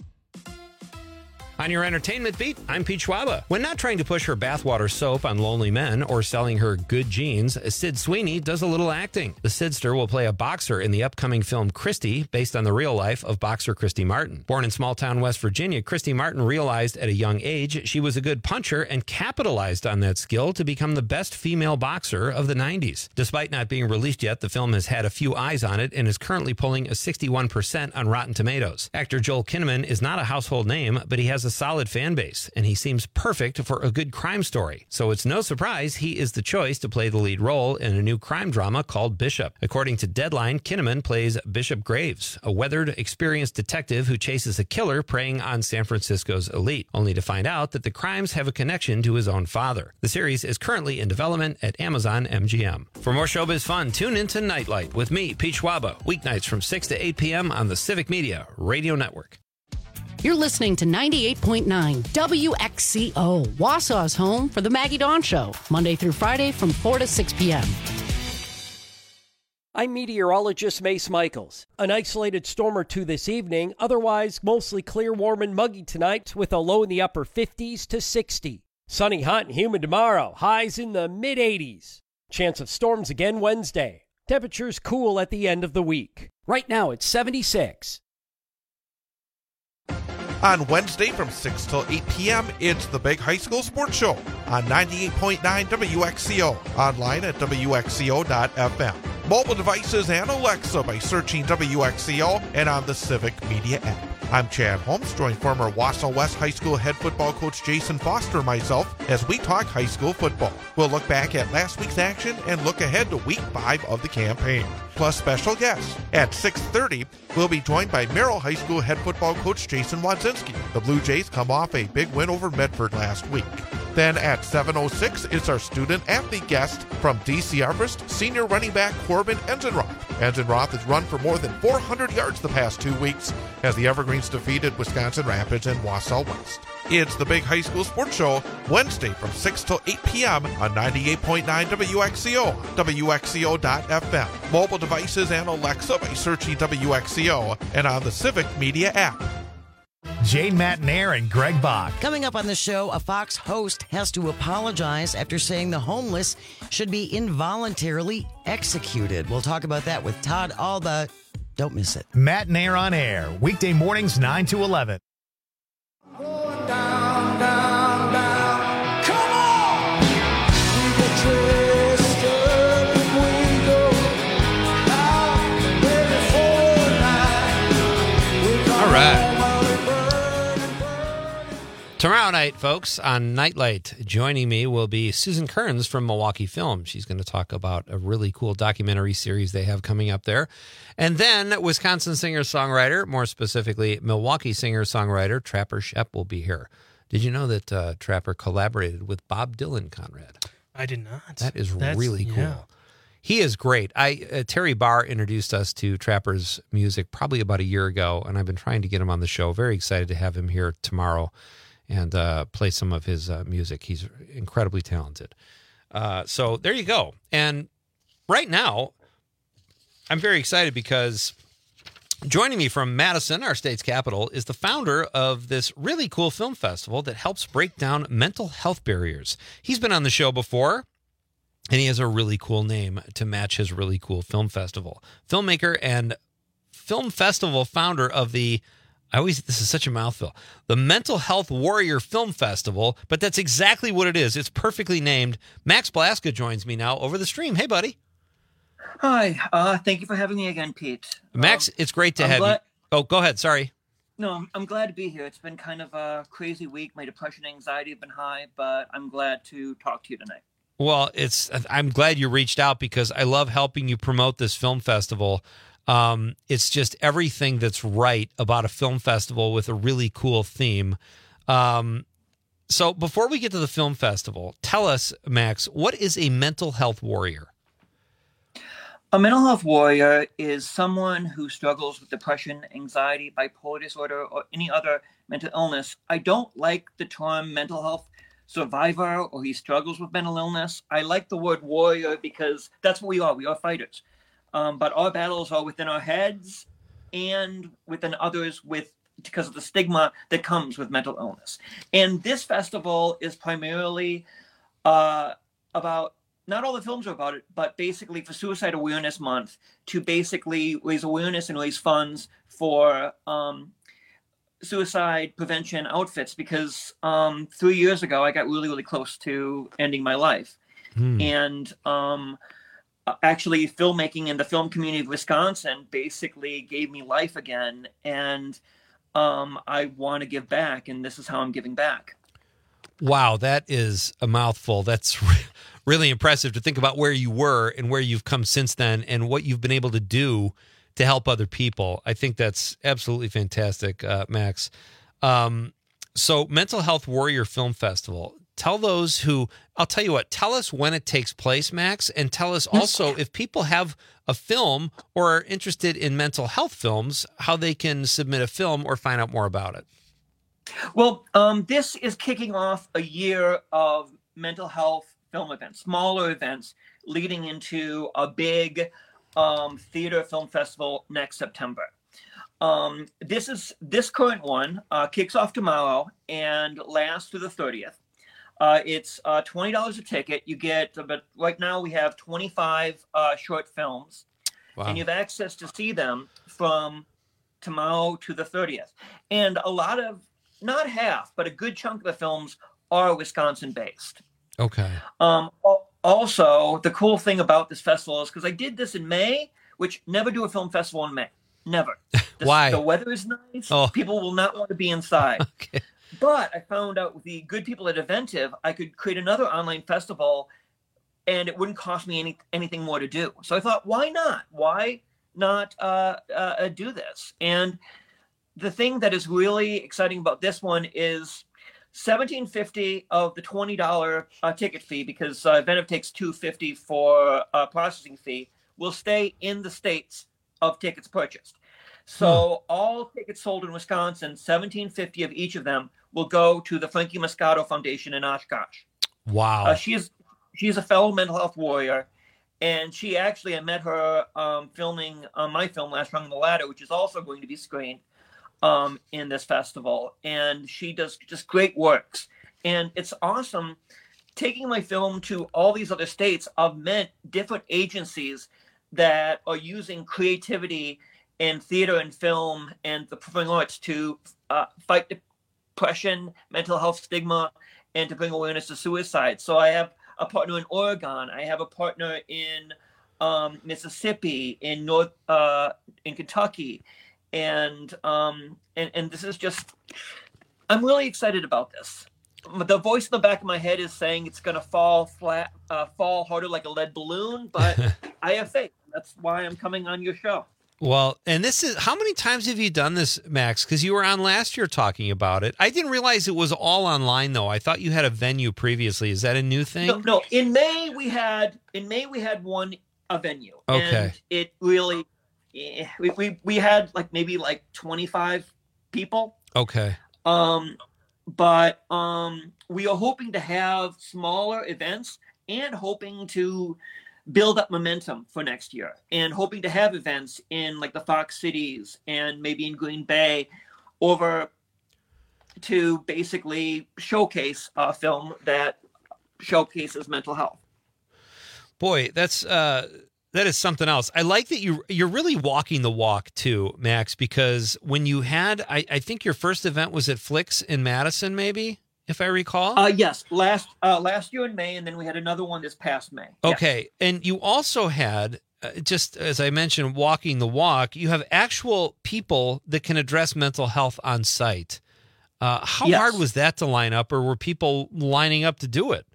Speaker 10: On your entertainment beat, I'm Pete Schwaba. When not trying to push her bathwater soap on lonely men or selling her good jeans, Sid Sweeney does a little acting. The Sidster will play a boxer in the upcoming film Christy, based on the real life of boxer Christy Martin. Born in small-town West Virginia, Christy Martin realized at a young age she was a good puncher and capitalized on that skill to become the best female boxer of the nineties. Despite not being released yet, the film has had a few eyes on it and is currently pulling a sixty-one percent on Rotten Tomatoes. Actor Joel Kinnaman is not a household name, but he has a solid fan base, and he seems perfect for a good crime story. So it's no surprise he is the choice to play the lead role in a new crime drama called Bishop. According to Deadline, Kinnaman plays Bishop Graves, a weathered, experienced detective who chases a killer preying on San Francisco's elite, only to find out that the crimes have a connection to his own father. The series is currently in development at Amazon M G M. For more showbiz fun, tune into Nightlight with me, Pete Schwaba, weeknights from six to eight p.m. on the Civic Media Radio Network.
Speaker 8: You're listening to ninety-eight point nine W X C O, Wausau's home for the Maggie Dawn Show, Monday through Friday from four to six p.m.
Speaker 7: I'm meteorologist Mace Michaels. An isolated storm or two this evening, otherwise mostly clear, warm, and muggy tonight with a low in the upper fifties to sixty. Sunny, hot, and humid tomorrow, highs in the mid-eighties. Chance of storms again Wednesday. Temperatures cool at the end of the week. Right now it's seventy-six.
Speaker 9: On Wednesday from six till eight p.m., it's the Big High School Sports Show on ninety-eight point nine W X C O, online at W X C O dot F M. Mobile devices and Alexa by searching W X C O and on the Civic Media app. I'm Chad Holmes, joined former Wausau West High School head football coach Jason Foster and myself as we talk high school football. We'll look back at last week's action and look ahead to week five of the campaign. Plus special guests. At six thirty, we'll be joined by Merrill High School head football coach Jason Wadzinski. The Blue Jays come off a big win over Medford last week. Then at seven oh six, it's our student-athlete guest from D C Everest, senior running back Corbin Enzenroth. Enzenroth has run for more than four hundred yards the past two weeks as the Evergreens defeated Wisconsin Rapids and Wausau West. It's the Big High School Sports Show, Wednesday from six till eight p.m. on ninety-eight point nine W X C O, W X C O dot F M. Mobile devices and Alexa by searching W X C O and on the Civic Media app.
Speaker 1: Jane Matnair and Greg Bach.
Speaker 6: Coming up on the show, a Fox host has to apologize after saying the homeless should be involuntarily executed. We'll talk about that with Todd Alba. Don't miss it.
Speaker 1: Matnair on Air, weekday mornings nine to eleven.
Speaker 23: Going down,
Speaker 10: Tomorrow night, folks, on Nightlight, joining me will be Susan Kearns from Milwaukee Film. She's going to talk about a really cool documentary series they have coming up there. And then Wisconsin singer-songwriter, more specifically Milwaukee singer-songwriter Trapper Schoepp will be here. Did you know that uh, Trapper collaborated with Bob Dylan, Conrad?
Speaker 11: I did not.
Speaker 10: That is
Speaker 11: That's,
Speaker 10: really cool.
Speaker 11: yeah.
Speaker 10: He is great. I uh, Terry Barr introduced us to Trapper's music probably about a year ago, and I've been trying to get him on the show. Very excited to have him here tomorrow and uh, play some of his uh, music. He's incredibly talented. Uh, so there you go. And right now, I'm very excited because joining me from Madison, our state's capital, is the founder of this really cool film festival that helps break down mental health barriers. He's been on the show before, and he has a really cool name to match his really cool film festival. Filmmaker and film festival founder of the, I always, this is such a mouthful, the Mental Health Warrior Film Festival, but that's exactly what it is. It's perfectly named. Max Blaska joins me now over the stream. Hey, buddy.
Speaker 2: Hi. Uh, thank you for having me again, Pete.
Speaker 10: Max,
Speaker 2: Um,
Speaker 10: it's great to
Speaker 2: I'm
Speaker 10: have
Speaker 2: glad-
Speaker 10: you. Oh, go ahead. Sorry.
Speaker 2: No, I'm, I'm glad to be here. It's been kind of a crazy week. My depression and anxiety have been high, but I'm glad to talk to you tonight.
Speaker 10: Well, it's. I'm glad you reached out because I love helping you promote this film festival. Um, it's just everything that's right about a film festival with a really cool theme. Um, so before we get to the film festival, tell us, Max, what is a mental health warrior?
Speaker 2: A mental health warrior is someone who struggles with depression, anxiety, bipolar disorder, or any other mental illness. I don't like the term mental health survivor or he struggles with mental illness. I like the word warrior because that's what we are. We are fighters. Um, but our battles are within our heads and within others with because of the stigma that comes with mental illness. And this festival is primarily uh, about, not all the films are about it, but basically for Suicide Awareness Month to basically raise awareness and raise funds for um, suicide prevention outfits because um, three years ago I got really, really close to ending my life. Hmm. And um, actually filmmaking in the film community of Wisconsin basically gave me life again. And um, I want to give back, and this is how I'm giving back.
Speaker 10: Wow, that is a mouthful. That's re- really impressive to think about where you were and where you've come since then and what you've been able to do to help other people. I think that's absolutely fantastic, uh, Max. Um, so Mental Health Warrior Film Festival, tell those who, I'll tell you what, tell us when it takes place, Max, and tell us also if people have a film or are interested in mental health films, how they can submit a film or find out more about it.
Speaker 2: Well, um, this is kicking off a year of mental health film events, smaller events, leading into a big um, theater film festival next September. Um, this is this current one uh, kicks off tomorrow and lasts through the thirtieth. Uh, it's uh, twenty dollars a ticket. You get, but right now we have twenty-five uh, short films, wow. and you have access to see them from tomorrow to the thirtieth. And a lot of, not half, but a good chunk of the films are Wisconsin-based.
Speaker 10: Okay.
Speaker 2: Um, also, the cool thing about this festival is because I did this in May, which never do a film festival in May. Never. The,
Speaker 10: Why?
Speaker 2: The weather is nice.
Speaker 10: Oh.
Speaker 2: People will not want to be inside.
Speaker 10: Okay.
Speaker 2: But I found out with the good people at Eventive, I could create another online festival and it wouldn't cost me any anything more to do. So I thought, why not? Why not uh, uh, do this? And the thing that is really exciting about this one is seventeen fifty of the twenty dollars uh, ticket fee, because uh, Eventive takes two hundred fifty dollars for a processing fee, will stay in the states of tickets purchased. So hmm. all tickets sold in Wisconsin, seventeen fifty of each of them, will go to the Frankie Moscato Foundation in Oshkosh.
Speaker 10: Wow.
Speaker 2: Uh, she is she's a fellow mental health warrior, and she actually, I met her um, filming uh, my film, Last Rung on the Ladder, which is also going to be screened um, in this festival. And she does just great works. And it's awesome. Taking my film to all these other states, I've met different agencies that are using creativity in theater and film and the performing arts to uh, fight depression, mental health stigma, and to bring awareness to suicide. So I have a partner in Oregon. I have a partner in um, Mississippi, in North, uh, in Kentucky, and um, and and this is just. I'm really excited about this. the voice in the back of my head is saying it's going to fall flat, uh, fall harder like a lead balloon, but I have faith. That's why I'm coming on your show.
Speaker 10: Well, and this is, how many times have you done this, Max? Because you were on last year talking about it. I didn't realize it was all online, though. I thought you had a venue previously. Is that a new thing?
Speaker 2: No, no. In May we had in May we had one a venue.
Speaker 10: Okay.
Speaker 2: And it really, we, we we had like maybe like twenty-five people.
Speaker 10: Okay.
Speaker 2: Um, but um, we are hoping to have smaller events and hoping to build up momentum for next year, and hoping to have events in like the Fox cities and maybe in Green Bay over to basically showcase a film that showcases mental health.
Speaker 10: Boy, that's uh that is something else. I like that you you're really walking the walk too, Max, because when you had I, I think your first event was at Flicks in Madison, maybe, if I recall.
Speaker 2: Uh yes, last uh last year in May, and then we had another one this past May.
Speaker 10: Okay.
Speaker 2: Yes.
Speaker 10: And you also had uh, just as I mentioned, walking the walk, you have actual people that can address mental health on site. Uh, how
Speaker 2: Yes.
Speaker 10: hard was that to line up, or were people lining up to do it?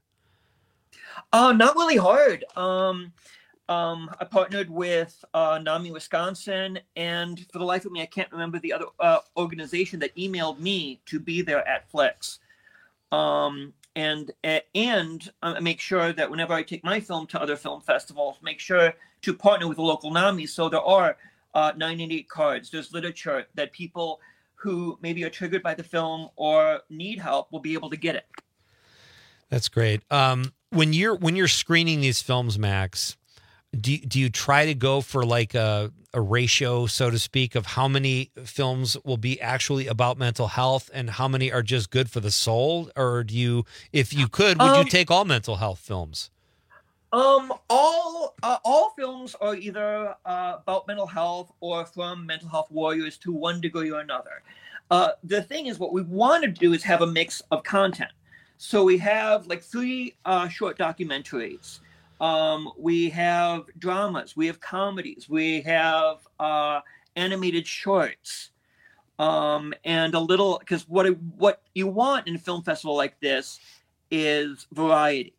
Speaker 2: Uh, not really hard. Um, um, I partnered with uh, NAMI Wisconsin, and for the life of me, I can't remember the other uh, organization that emailed me to be there at Flex. Um, and and uh, make sure that whenever I take my film to other film festivals, make sure to partner with the local NAMI. So there are uh, nine eighty-eight cards. There's literature that people who maybe are triggered by the film or need help will be able to get it.
Speaker 10: That's great. Um, when you're when you're screening these films, Max, do you, do you try to go for like a, a ratio, so to speak, of how many films will be actually about mental health and how many are just good for the soul? Or do you, if you could, would
Speaker 2: Um,
Speaker 10: you take all mental health films?
Speaker 2: Um, all uh, all films are either uh, about mental health or from mental health warriors to one degree or another. Uh, the thing is, what we want to do is have a mix of content. So we have like three uh, short documentaries. Um, we have dramas. We have comedies. We have uh, animated shorts. Um, and a little, because what I, what you want in a film festival like this is variety.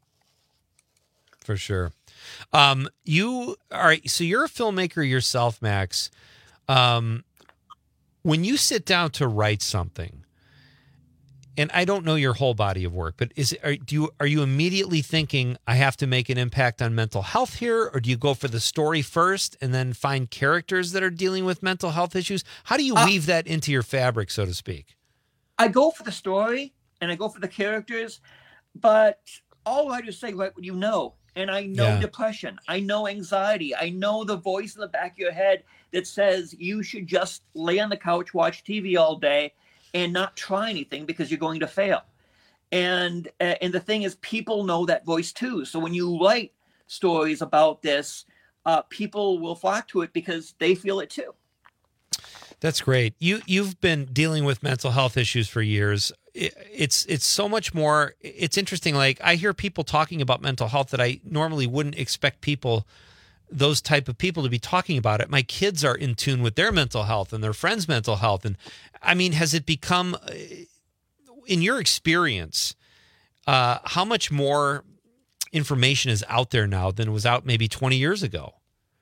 Speaker 10: For sure. Um, you all right? So you're a filmmaker yourself, Max. Um, when you sit down to write something, and I don't know your whole body of work, but is it, are, do you are you immediately thinking I have to make an impact on mental health here, or do you go for the story first and then find characters that are dealing with mental health issues? How do you
Speaker 2: Uh,
Speaker 10: weave that into your fabric, so to speak?
Speaker 2: I go for the story and I go for the characters, but all writers say, right, what you know. And I know
Speaker 10: Yeah.
Speaker 2: depression. I know anxiety. I know the voice in the back of your head that says you should just lay on the couch, watch T V all day, and not try anything because you're going to fail. And uh, and the thing is, people know that voice too. So when you write stories about this, uh, people will flock to it because they feel it too.
Speaker 10: That's great. You you've been dealing with mental health issues for years. It, it's it's so much more. It's interesting. Like I hear people talking about mental health that I normally wouldn't expect people, those type of people, to be talking about it. My kids are in tune with their mental health and their friends' mental health. And I mean, has it become, uh, in your experience, uh, how much more information is out there now than was out maybe twenty years ago?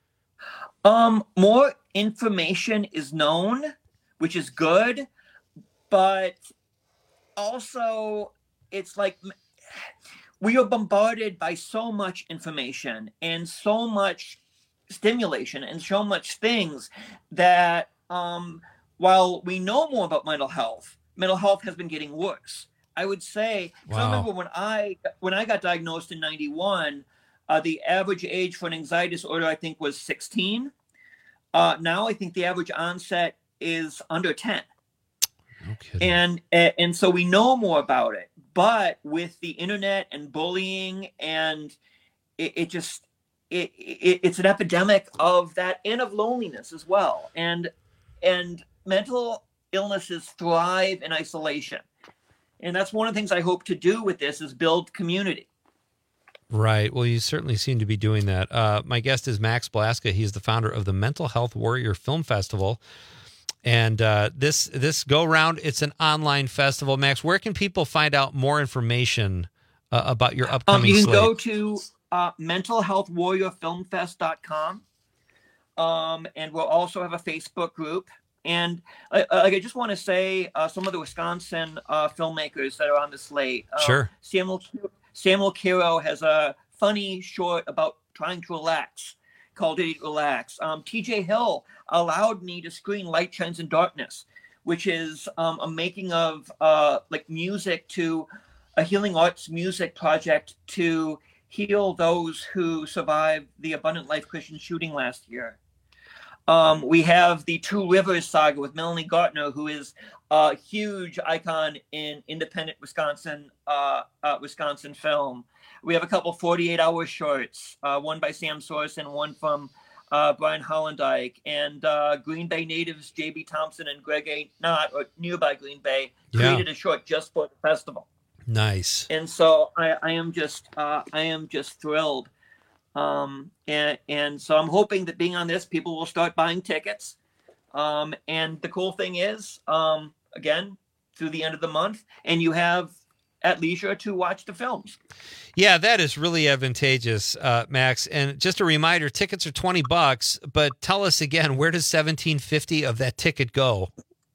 Speaker 2: Um, more information is known, which is good, but also it's like we are bombarded by so much information and so much stimulation and so much things that um, while we know more about mental health, mental health has been getting worse. I would say, 'cause I
Speaker 10: Wow.
Speaker 2: remember when I when I got diagnosed in ninety-one, uh, the average age for an anxiety disorder, I think, was sixteen. Uh, now I think the average onset is under ten.
Speaker 10: No kidding.
Speaker 2: And and so we know more about it. But with the internet and bullying, and it, it just it, it it's an epidemic of that and of loneliness as well. And and mental illnesses thrive in isolation. And that's one of the things I hope to do with this is build community.
Speaker 10: Right. Well, you certainly seem to be doing that. Uh, my guest is Max Blaska. He's the founder of the Mental Health Warrior Film Festival. And uh, this this go round, it's an online festival. Max, where can people find out more information uh, about your upcoming
Speaker 2: um, you can
Speaker 10: slate?
Speaker 2: go to uh, mental health warrior film fest dot com. Um, and we'll also have a Facebook group. And uh, I just want to say uh, some of the Wisconsin uh, filmmakers that are on the slate. Um,
Speaker 10: Sure.
Speaker 2: Samuel Samuel Kiro has a funny short about trying to relax called It Relax. Um, T J Hill allowed me to screen Light Shines in Darkness, which is um, a making of uh, like music to a healing arts music project to heal those who survived the Abundant Life Christian shooting last year. Um, we have the Two Rivers saga with Melanie Gartner, who is a huge icon in independent Wisconsin, uh, uh, Wisconsin film. We have a couple forty-eight hour shorts, uh, one by Sam Sorsen, one from uh, Brian Hollendyke, and uh, Green Bay natives J B Thompson and Greg A. Knott, or nearby Green Bay, created
Speaker 10: Yeah.
Speaker 2: a short just for the festival.
Speaker 10: Nice.
Speaker 2: And so I, I am just, uh, I am just thrilled. Um, and, and so I'm hoping that being on this, people will start buying tickets. Um, and the cool thing is, um, again, through the end of the month, and you have at leisure to watch the films.
Speaker 10: Yeah, that is really advantageous, uh, Max. And just a reminder, tickets are twenty bucks, but tell us again, where does seventeen fifty of that ticket go?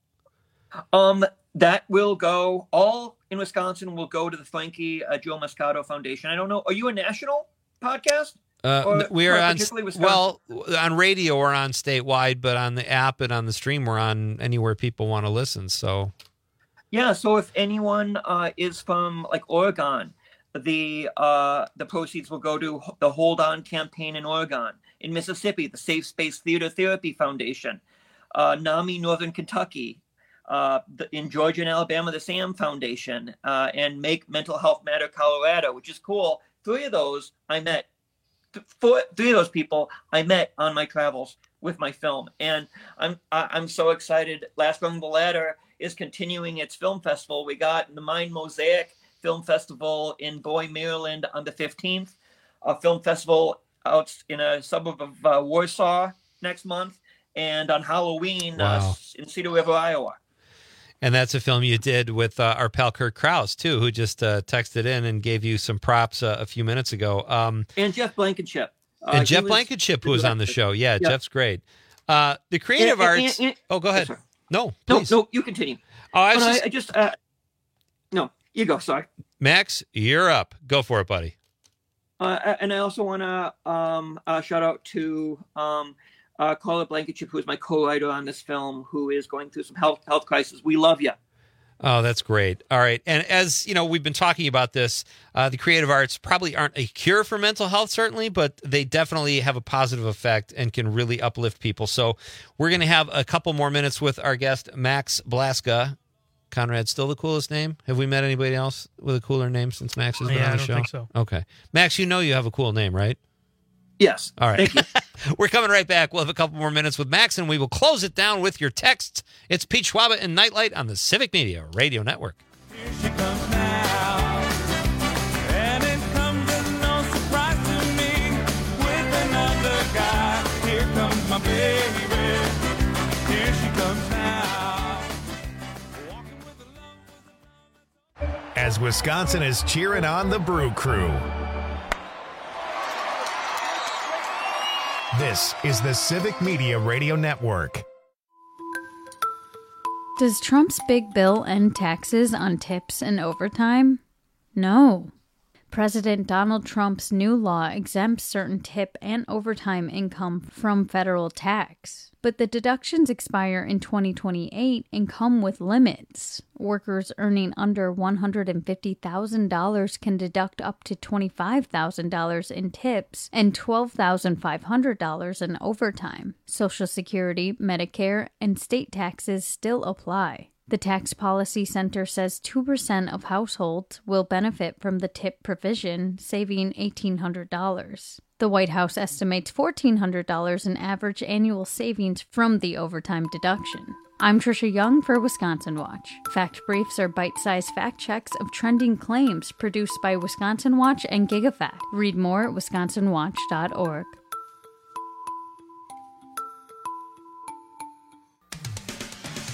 Speaker 2: Um, that will go, all in Wisconsin will go to the Frankie uh, Joe Moscato Foundation. I don't know. Are you a national podcast?
Speaker 10: Uh,
Speaker 2: Or
Speaker 10: we are on,
Speaker 2: particularly Wisconsin?
Speaker 10: well, on radio we're on statewide, but on the app and on the stream we're on anywhere people want to listen. So,
Speaker 2: Yeah, so if anyone uh, is from like Oregon, the uh, the proceeds will go to the Hold On campaign in Oregon. In Mississippi, the Safe Space Theater Therapy Foundation. Uh, NAMI Northern Kentucky. Uh, the, in Georgia and Alabama, the SAM Foundation. Uh, and Make Mental Health Matter Colorado, which is cool. Three of those I met. Th- four, three of those people I met on my travels with my film. And I'm I- I'm so excited. Last Rung of the Ladder is continuing its film festival. We got the Mind Mosaic Film Festival in Bowie, Maryland on the fifteenth, a film festival out in a suburb of uh, Warsaw next month, and on Halloween uh,
Speaker 10: Wow.
Speaker 2: in Cedar River, Iowa.
Speaker 10: and that's a film you did with uh, our pal Kurt Krause too, who just uh, texted in and gave you some props uh, a few minutes ago. Um,
Speaker 2: And Jeff Blankenship. Uh,
Speaker 10: and
Speaker 2: he
Speaker 10: Jeff
Speaker 2: was
Speaker 10: Blankenship,
Speaker 2: the
Speaker 10: who was on the
Speaker 2: director.
Speaker 10: show. Yeah,
Speaker 2: Yeah.
Speaker 10: Jeff's great. Uh, the creative
Speaker 2: And- and-
Speaker 10: arts.
Speaker 2: and- and-
Speaker 10: oh, go ahead.
Speaker 2: sorry.
Speaker 10: No,
Speaker 2: No,
Speaker 10: please.
Speaker 2: no, you continue.
Speaker 10: Oh, I
Speaker 2: But
Speaker 10: was
Speaker 2: I,
Speaker 10: just-
Speaker 2: I just, uh, no, you go. Sorry.
Speaker 10: Max, you're up. Go for it, buddy.
Speaker 2: Uh, and I also want to um, uh, shout out to um, uh, Carla Blankenship, who is my co-writer on this film, who is going through some health health crisis. We love you.
Speaker 10: Oh, that's great. All right. And as you know, we've been talking about this, uh, the creative arts probably aren't a cure for mental health, certainly, but they definitely have a positive effect and can really uplift people. So we're going to have a couple more minutes with our guest, Max Blaska. Conrad, still the coolest name? Have we met anybody else with a cooler name since Max has been
Speaker 11: Yeah,
Speaker 10: on the
Speaker 11: I don't
Speaker 10: show?
Speaker 11: think so.
Speaker 10: Okay. Max, you know you have a cool name, right?
Speaker 2: Yes.
Speaker 10: All right. We're coming right back. We'll have a couple more minutes with Max, and we will close it down with your texts. It's Pete Schwaba and Nightlight on the Civic Media Radio Network.
Speaker 12: And it comes as no surprise to me with another guy. Here comes my baby. Here she comes now.
Speaker 1: As Wisconsin is cheering on the Brew Crew. This is the Civic Media Radio Network.
Speaker 14: Does Trump's big bill end taxes on tips and overtime? No. President Donald Trump's new law exempts certain tip and overtime income from federal tax. But the deductions expire in twenty twenty-eight and come with limits. Workers earning under one hundred fifty thousand dollars can deduct up to twenty-five thousand dollars in tips and twelve thousand five hundred dollars in overtime. Social Security, Medicare, and state taxes still apply. The Tax Policy Center says two percent of households will benefit from the tip provision, saving eighteen hundred dollars. The White House estimates fourteen hundred dollars in average annual savings from the overtime deduction. I'm Trisha Young for Wisconsin Watch. Fact Briefs are bite-sized fact checks of trending claims produced by Wisconsin Watch and GigaFact. Read more at wisconsin watch dot org.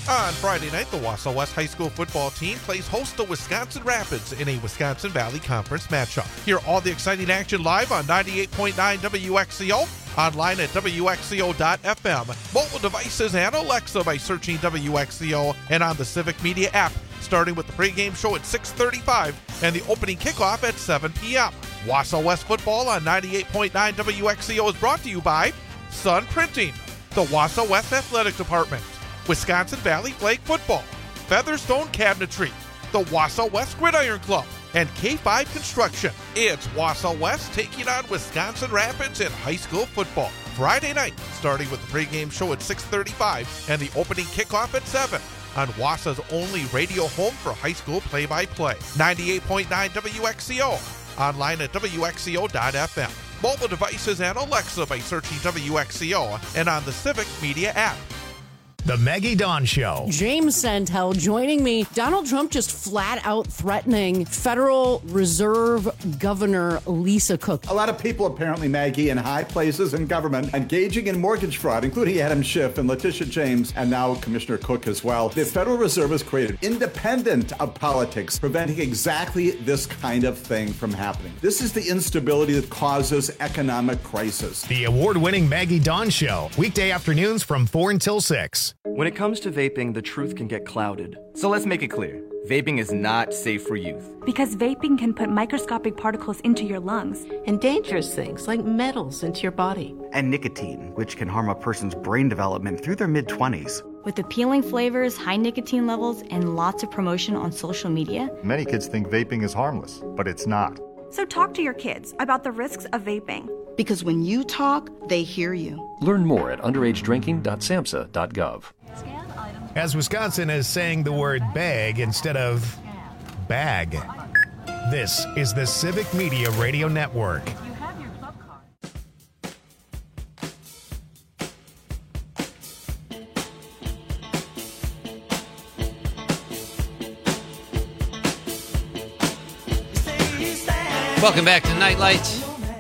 Speaker 9: On Friday night, the Wausau West High School football team plays host to Wisconsin Rapids in a Wisconsin Valley Conference matchup. Hear all the exciting action live on ninety-eight point nine W X C O, online at W X C O dot F M, mobile devices and Alexa by searching W X C O, and on the Civic Media app, starting with the pregame show at six thirty-five and the opening kickoff at seven p.m. Wausau West football on ninety-eight point nine W X C O is brought to you by Sun Printing, the Wausau West Athletic Department, Wisconsin Valley Flag Football, Featherstone Cabinetry, the Wausau West Gridiron Club, and K five Construction. It's Wausau West taking on Wisconsin Rapids in high school football. Friday night, starting with the pregame show at six thirty-five and the opening kickoff at seven on Wausau's only radio home for high school play-by-play. ninety-eight point nine W X C O, online at W X C O dot F M. Mobile devices and Alexa by searching W X C O, and on the Civic Media app.
Speaker 1: The Maggie Dawn Show.
Speaker 8: James Santel joining me. Donald Trump just flat out threatening Federal Reserve Governor Lisa Cook.
Speaker 13: A lot of people, apparently, Maggie, in high places in government engaging in mortgage fraud, including Adam Schiff and Letitia James, and now Commissioner Cook as well. The Federal Reserve is created independent of politics, preventing exactly this kind of thing from happening. This is the instability that causes economic crisis.
Speaker 1: The award-winning Maggie Dawn Show. Weekday afternoons from four until six.
Speaker 16: When it comes to vaping, the truth can get clouded. So let's make it clear. Vaping is not safe for youth.
Speaker 23: Because vaping can put microscopic particles into your lungs.
Speaker 24: And dangerous things like metals into your body.
Speaker 25: And nicotine, which can harm a person's brain development through their mid-twenties.
Speaker 23: With appealing flavors, high nicotine levels, and lots of promotion on social media.
Speaker 26: Many kids think vaping is harmless, but it's not.
Speaker 23: So talk to your kids about the risks of vaping.
Speaker 24: Because when you talk, they hear you.
Speaker 27: Learn more at underage drinking dot samhsa dot gov.
Speaker 1: As Wisconsin is saying the word bag instead of bag. This is the Civic Media Radio Network.
Speaker 10: Welcome back to Nightlight.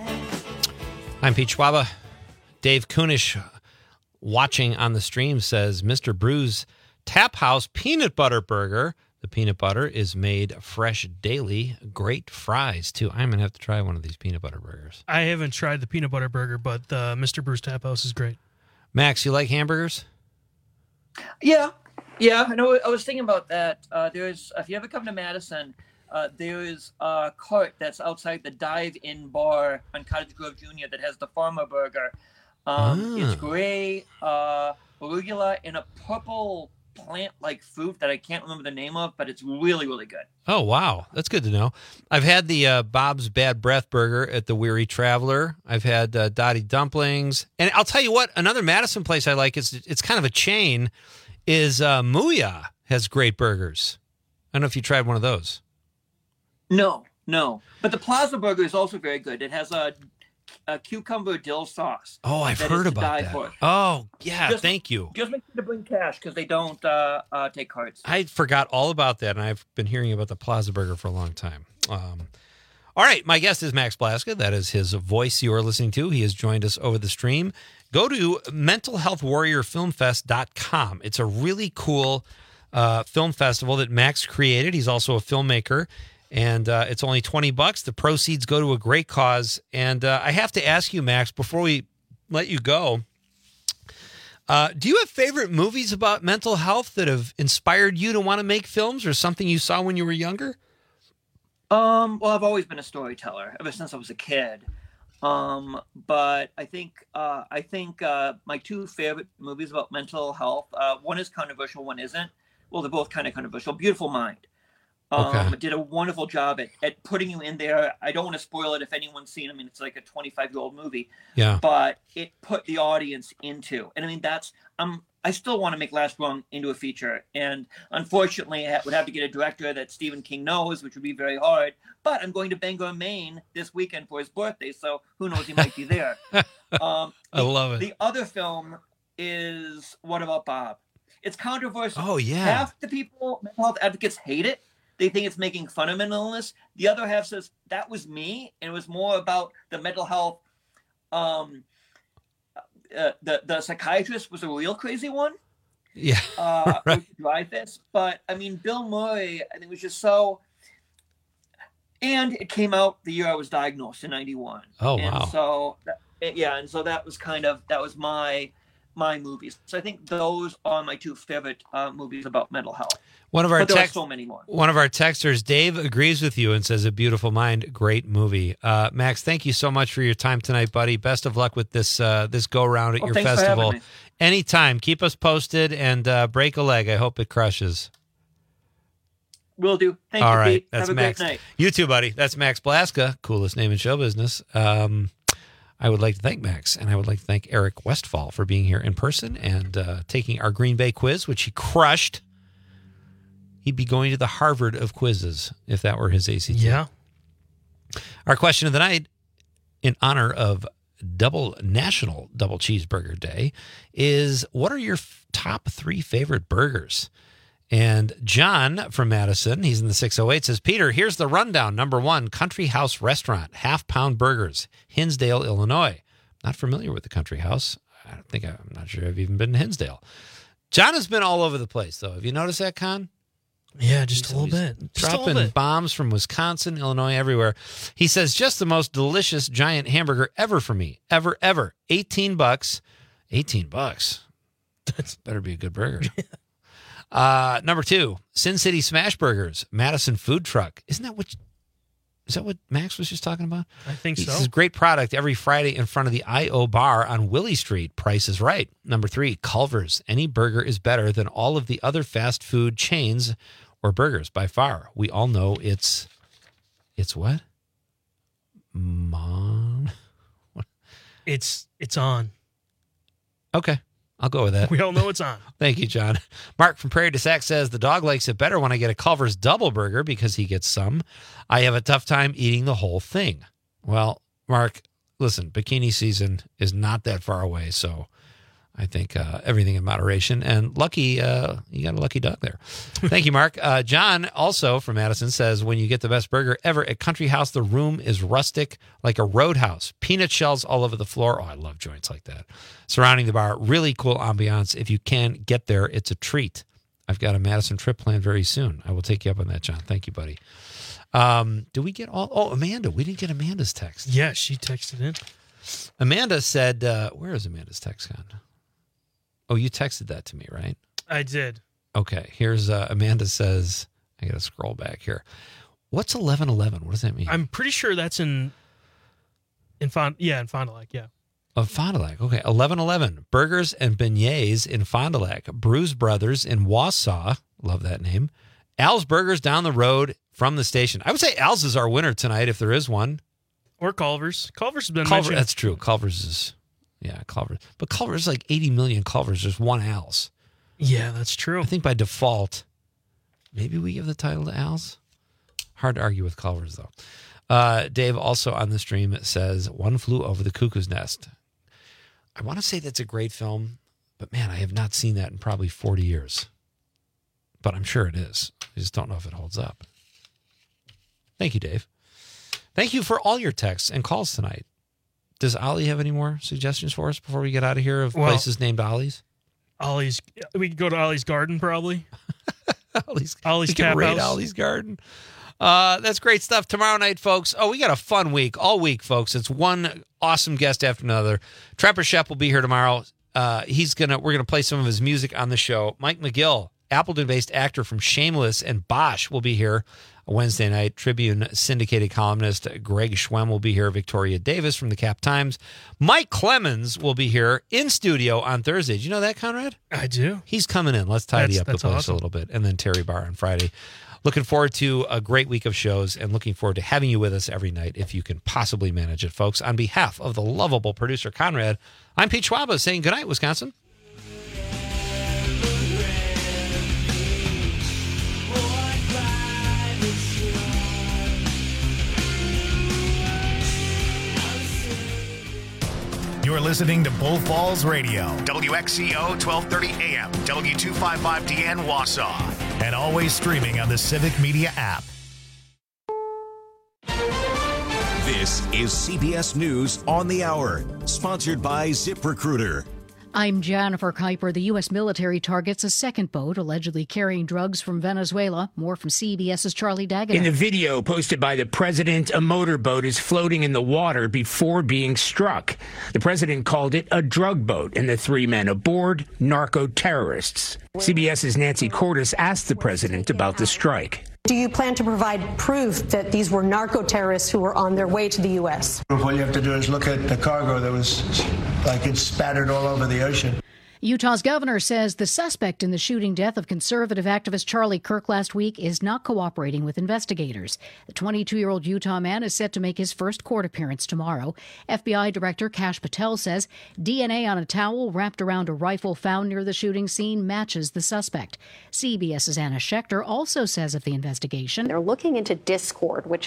Speaker 10: I'm Pete Schwaba. Dave Kunish, watching on the stream, says Mister Brew's Tap House Peanut Butter Burger. The peanut butter is made fresh daily. Great fries, too. I'm going to have to try one of these peanut butter burgers.
Speaker 11: I haven't tried the peanut butter burger, but uh, Mister Brew's Tap House is great.
Speaker 10: Max, you like hamburgers?
Speaker 2: Yeah. Yeah, I know. I was thinking about that. Uh, there's, if you ever come to Madison, Uh, there is a cart that's outside the dive-in bar on Cottage Grove Junior that has the Farmer Burger. Um,
Speaker 10: Ah.
Speaker 2: It's gray, uh, arugula, and a purple plant-like fruit that I can't remember the name of, but it's really, really good.
Speaker 10: Oh, wow. That's good to know. I've had the uh, Bob's Bad Breath Burger at the Weary Traveler. I've had uh, Dottie Dumplings. And I'll tell you what, another Madison place I like, is it's kind of a chain, is uh, Mooyah has great burgers. I don't know if you tried one of those.
Speaker 2: No, no. But the Plaza Burger is also very good. It has a, a cucumber dill sauce.
Speaker 10: Oh, I've
Speaker 2: that
Speaker 10: heard
Speaker 2: is to
Speaker 10: about
Speaker 2: die
Speaker 10: that.
Speaker 2: for.
Speaker 10: Oh, yeah,
Speaker 2: Just-
Speaker 10: thank you.
Speaker 2: Just make sure to bring cash because they don't uh, uh, take cards.
Speaker 10: I forgot all about that, and I've been hearing about the Plaza Burger for a long time. Um, all right, my guest is Max Blaska. That is his voice you are listening to. He has joined us over the stream. Go to mental health warrior film fest dot com. It's a really cool uh, film festival that Max created. He's also a filmmaker, and uh, it's only twenty bucks. The proceeds go to a great cause. And uh, I have to ask you, Max, before we let you go, uh, do you have favorite movies about mental health that have inspired you to want to make films, or something you saw when you were younger?
Speaker 2: Um, well, I've always been a storyteller ever since I was a kid. Um, but I think uh, I think uh, my two favorite movies about mental health, uh, one is controversial, one isn't. Well, they're both kind of controversial. Beautiful Mind. Um,
Speaker 10: Okay.
Speaker 2: Did a wonderful job at, at putting you in there. I don't want to spoil it if anyone's seen it. I mean, it's like a twenty-five-year-old movie.
Speaker 10: Yeah.
Speaker 2: But it put the audience into. And I mean, that's um, I still want to make Last Rung into a feature. And unfortunately, I would have to get a director that Stephen King knows, which would be very hard. But I'm going to Bangor, Maine this weekend for his birthday, so who knows, he might be there. Um,
Speaker 10: I love it.
Speaker 2: The other film is What About Bob? It's controversial.
Speaker 10: Oh, yeah.
Speaker 2: Half the people, mental health advocates, hate it. They think it's making fun of mental illness. The other half says, that was me, and it was more about the mental health. Um, uh, the, the psychiatrist was a real crazy one,
Speaker 10: Yeah,
Speaker 2: uh,
Speaker 10: right.
Speaker 2: to drive this. But I mean, Bill Murray, I think was just so. And it came out the year I was diagnosed in ninety-one.
Speaker 10: Oh,
Speaker 2: and
Speaker 10: wow.
Speaker 2: So yeah, and so that was kind of that was my my movies. So I think those are my two favorite uh, movies about mental health.
Speaker 10: One of our
Speaker 2: but there
Speaker 10: text-
Speaker 2: are so many more.
Speaker 10: One of our texters, Dave, agrees with you and says, "A Beautiful Mind, great movie." Uh, Max, thank you so much for your time tonight, buddy. Best of luck with this uh, this go round at
Speaker 2: Well,
Speaker 10: your
Speaker 2: thanks for
Speaker 10: festival.
Speaker 2: having me.
Speaker 10: Anytime, keep us posted and uh, break a leg. I hope it crushes.
Speaker 2: Will do. Thank
Speaker 10: All
Speaker 2: you,
Speaker 10: right,
Speaker 2: Pete.
Speaker 10: that's
Speaker 2: Have a
Speaker 10: Max.
Speaker 2: great night.
Speaker 10: You too, buddy. That's Max Blaska, coolest name in show business. Um, I would like to thank Max, and I would like to thank Eric Westfall for being here in person and uh, taking our Green Bay quiz, which he crushed. He'd be going to the Harvard of quizzes if that were his A C T.
Speaker 11: Yeah.
Speaker 10: Our question of the night, in honor of Double National Double Cheeseburger Day, is what are your f- top three favorite burgers? And John from Madison, he's in the six oh eight, says, Peter, here's the rundown. Number one, Country House Restaurant, half pound burgers, Hinsdale, Illinois. Not familiar with the Country House. I don't think I, I'm not sure I've even been to Hinsdale. John has been all over the place, though. Have you noticed that, Con?
Speaker 11: Yeah, just
Speaker 10: He's
Speaker 11: a little
Speaker 10: always
Speaker 11: bit. Just a
Speaker 10: Dropping
Speaker 11: little bit.
Speaker 10: bombs from Wisconsin, Illinois, everywhere. He says, just the most delicious giant hamburger ever for me. Ever, ever. eighteen bucks. eighteen bucks. That's better be a good burger. uh, number two, Sin City Smash Burgers, Madison Food Truck. Isn't that what, is that what Max was just talking about?
Speaker 11: I think
Speaker 10: He
Speaker 11: so.
Speaker 10: says, great product every Friday in front of the I O Bar on Willie Street. Price is right. Number three, Culver's. Any burger is better than all of the other fast food chains or burgers by far. We all know it's, it's what? Mom?
Speaker 11: It's it's on.
Speaker 10: Okay. I'll go with that.
Speaker 11: We all know it's on.
Speaker 10: Thank you, John. Mark from Prairie du Sac says, the dog likes it better when I get a Culver's double burger because he gets some. I have a tough time eating the whole thing. Well, Mark, listen, bikini season is not that far away, so I think uh, everything in moderation. And lucky, uh, you got a lucky dog there. Thank you, Mark. Uh, John, also from Madison, says, when you get the best burger ever at Country House, the room is rustic like a roadhouse. Peanut shells all over the floor. Oh, I love joints like that. Surrounding the bar, really cool ambiance. If you can get there, it's a treat. I've got a Madison trip planned very soon. I will take you up on that, John. Thank you, buddy. Um, do we get all? Oh, Amanda. We didn't get Amanda's text.
Speaker 11: Yeah, she texted in.
Speaker 10: Amanda said, uh, where is Amanda's text gone? Oh, you texted that to me, right?
Speaker 11: I did.
Speaker 10: Okay. Here's uh, Amanda says, I got to scroll back here. What's eleven eleven? What does that mean?
Speaker 11: I'm pretty sure that's in in Fond yeah, in Fond du Lac, yeah.
Speaker 10: Of Fond du Lac. Okay. eleven eleven. Burgers and beignets in Fond du Lac. Bruise Brothers in Wausau. Love that name. Al's Burgers down the road from the station. I would say Al's is our winner tonight if there is one.
Speaker 11: Or Culver's. Culver's has been
Speaker 10: Culver,
Speaker 11: mentioned.
Speaker 10: that's true. Culver's is, yeah, Culver's. But Culver's is like eighty million Culver's. There's one Al's.
Speaker 11: Yeah, that's true.
Speaker 10: I think by default, maybe we give the title to Al's. Hard to argue with Culver's, though. Uh, Dave also on the stream says, One Flew Over the Cuckoo's Nest. I want to say that's a great film, but man, I have not seen that in probably forty years. But I'm sure it is. I just don't know if it holds up. Thank you, Dave. Thank you for all your texts and calls tonight. Does Ollie have any more suggestions for us before we get out of here of
Speaker 11: Well,
Speaker 10: places named Ollie's?
Speaker 11: Ollie's. We could go to Ollie's Garden, probably.
Speaker 10: Ollie's,
Speaker 11: Ollie's
Speaker 10: we can
Speaker 11: Tap
Speaker 10: raid
Speaker 11: House.
Speaker 10: Ollie's Garden. Uh, that's great stuff. Tomorrow night, folks. Oh, we got a fun week. All week, folks. It's one awesome guest after another. Trapper Shep will be here tomorrow. Uh, he's gonna. We're gonna play some of his music on the show. Mike McGill, Appleton-based actor from Shameless and Bosch, will be here Wednesday night. Tribune syndicated columnist Greg Schwem will be here. Victoria Davis from the Cap Times. Mike Clemens will be here in studio on Thursday. Did you know that, Conrad?
Speaker 11: I do.
Speaker 10: He's coming in. Let's tidy
Speaker 11: That's-
Speaker 10: up the
Speaker 11: that's
Speaker 10: place
Speaker 11: awesome.
Speaker 10: a little bit. And then Terry Barr on Friday. Looking forward to a great week of shows and looking forward to having you with us every night if you can possibly manage it, folks. On behalf of the lovable producer, Conrad, I'm Pete Schwaba saying goodnight, Wisconsin.
Speaker 1: You're listening to Bull Falls Radio, W X C O twelve thirty A M, W two fifty-five D N Wausau, and always streaming on the Civic Media app.
Speaker 15: This is C B S News on the Hour, sponsored by ZipRecruiter. I'm Jennifer Kuiper. The U S military targets a second boat allegedly carrying drugs from Venezuela. More from CBS's Charlie Daggett.
Speaker 17: In the video posted by the president, a motorboat is floating in the water before being struck. The president called it a drug boat, and the three men aboard, narco-terrorists. CBS's Nancy Cordes asked the president about the strike.
Speaker 18: Do you plan to provide proof that these were narco-terrorists who were on their way to the U S?
Speaker 19: All you have to do is look at the cargo that was like it's spattered all over the ocean.
Speaker 15: Utah's governor says the suspect in the shooting death of conservative activist Charlie Kirk last week is not cooperating with investigators. The twenty-two-year-old Utah man is set to make his first court appearance tomorrow. F B I Director Kash Patel says D N A on a towel wrapped around a rifle found near the shooting scene matches the suspect. CBS's Anna Schechter also says of the investigation,
Speaker 20: they're looking into Discord, which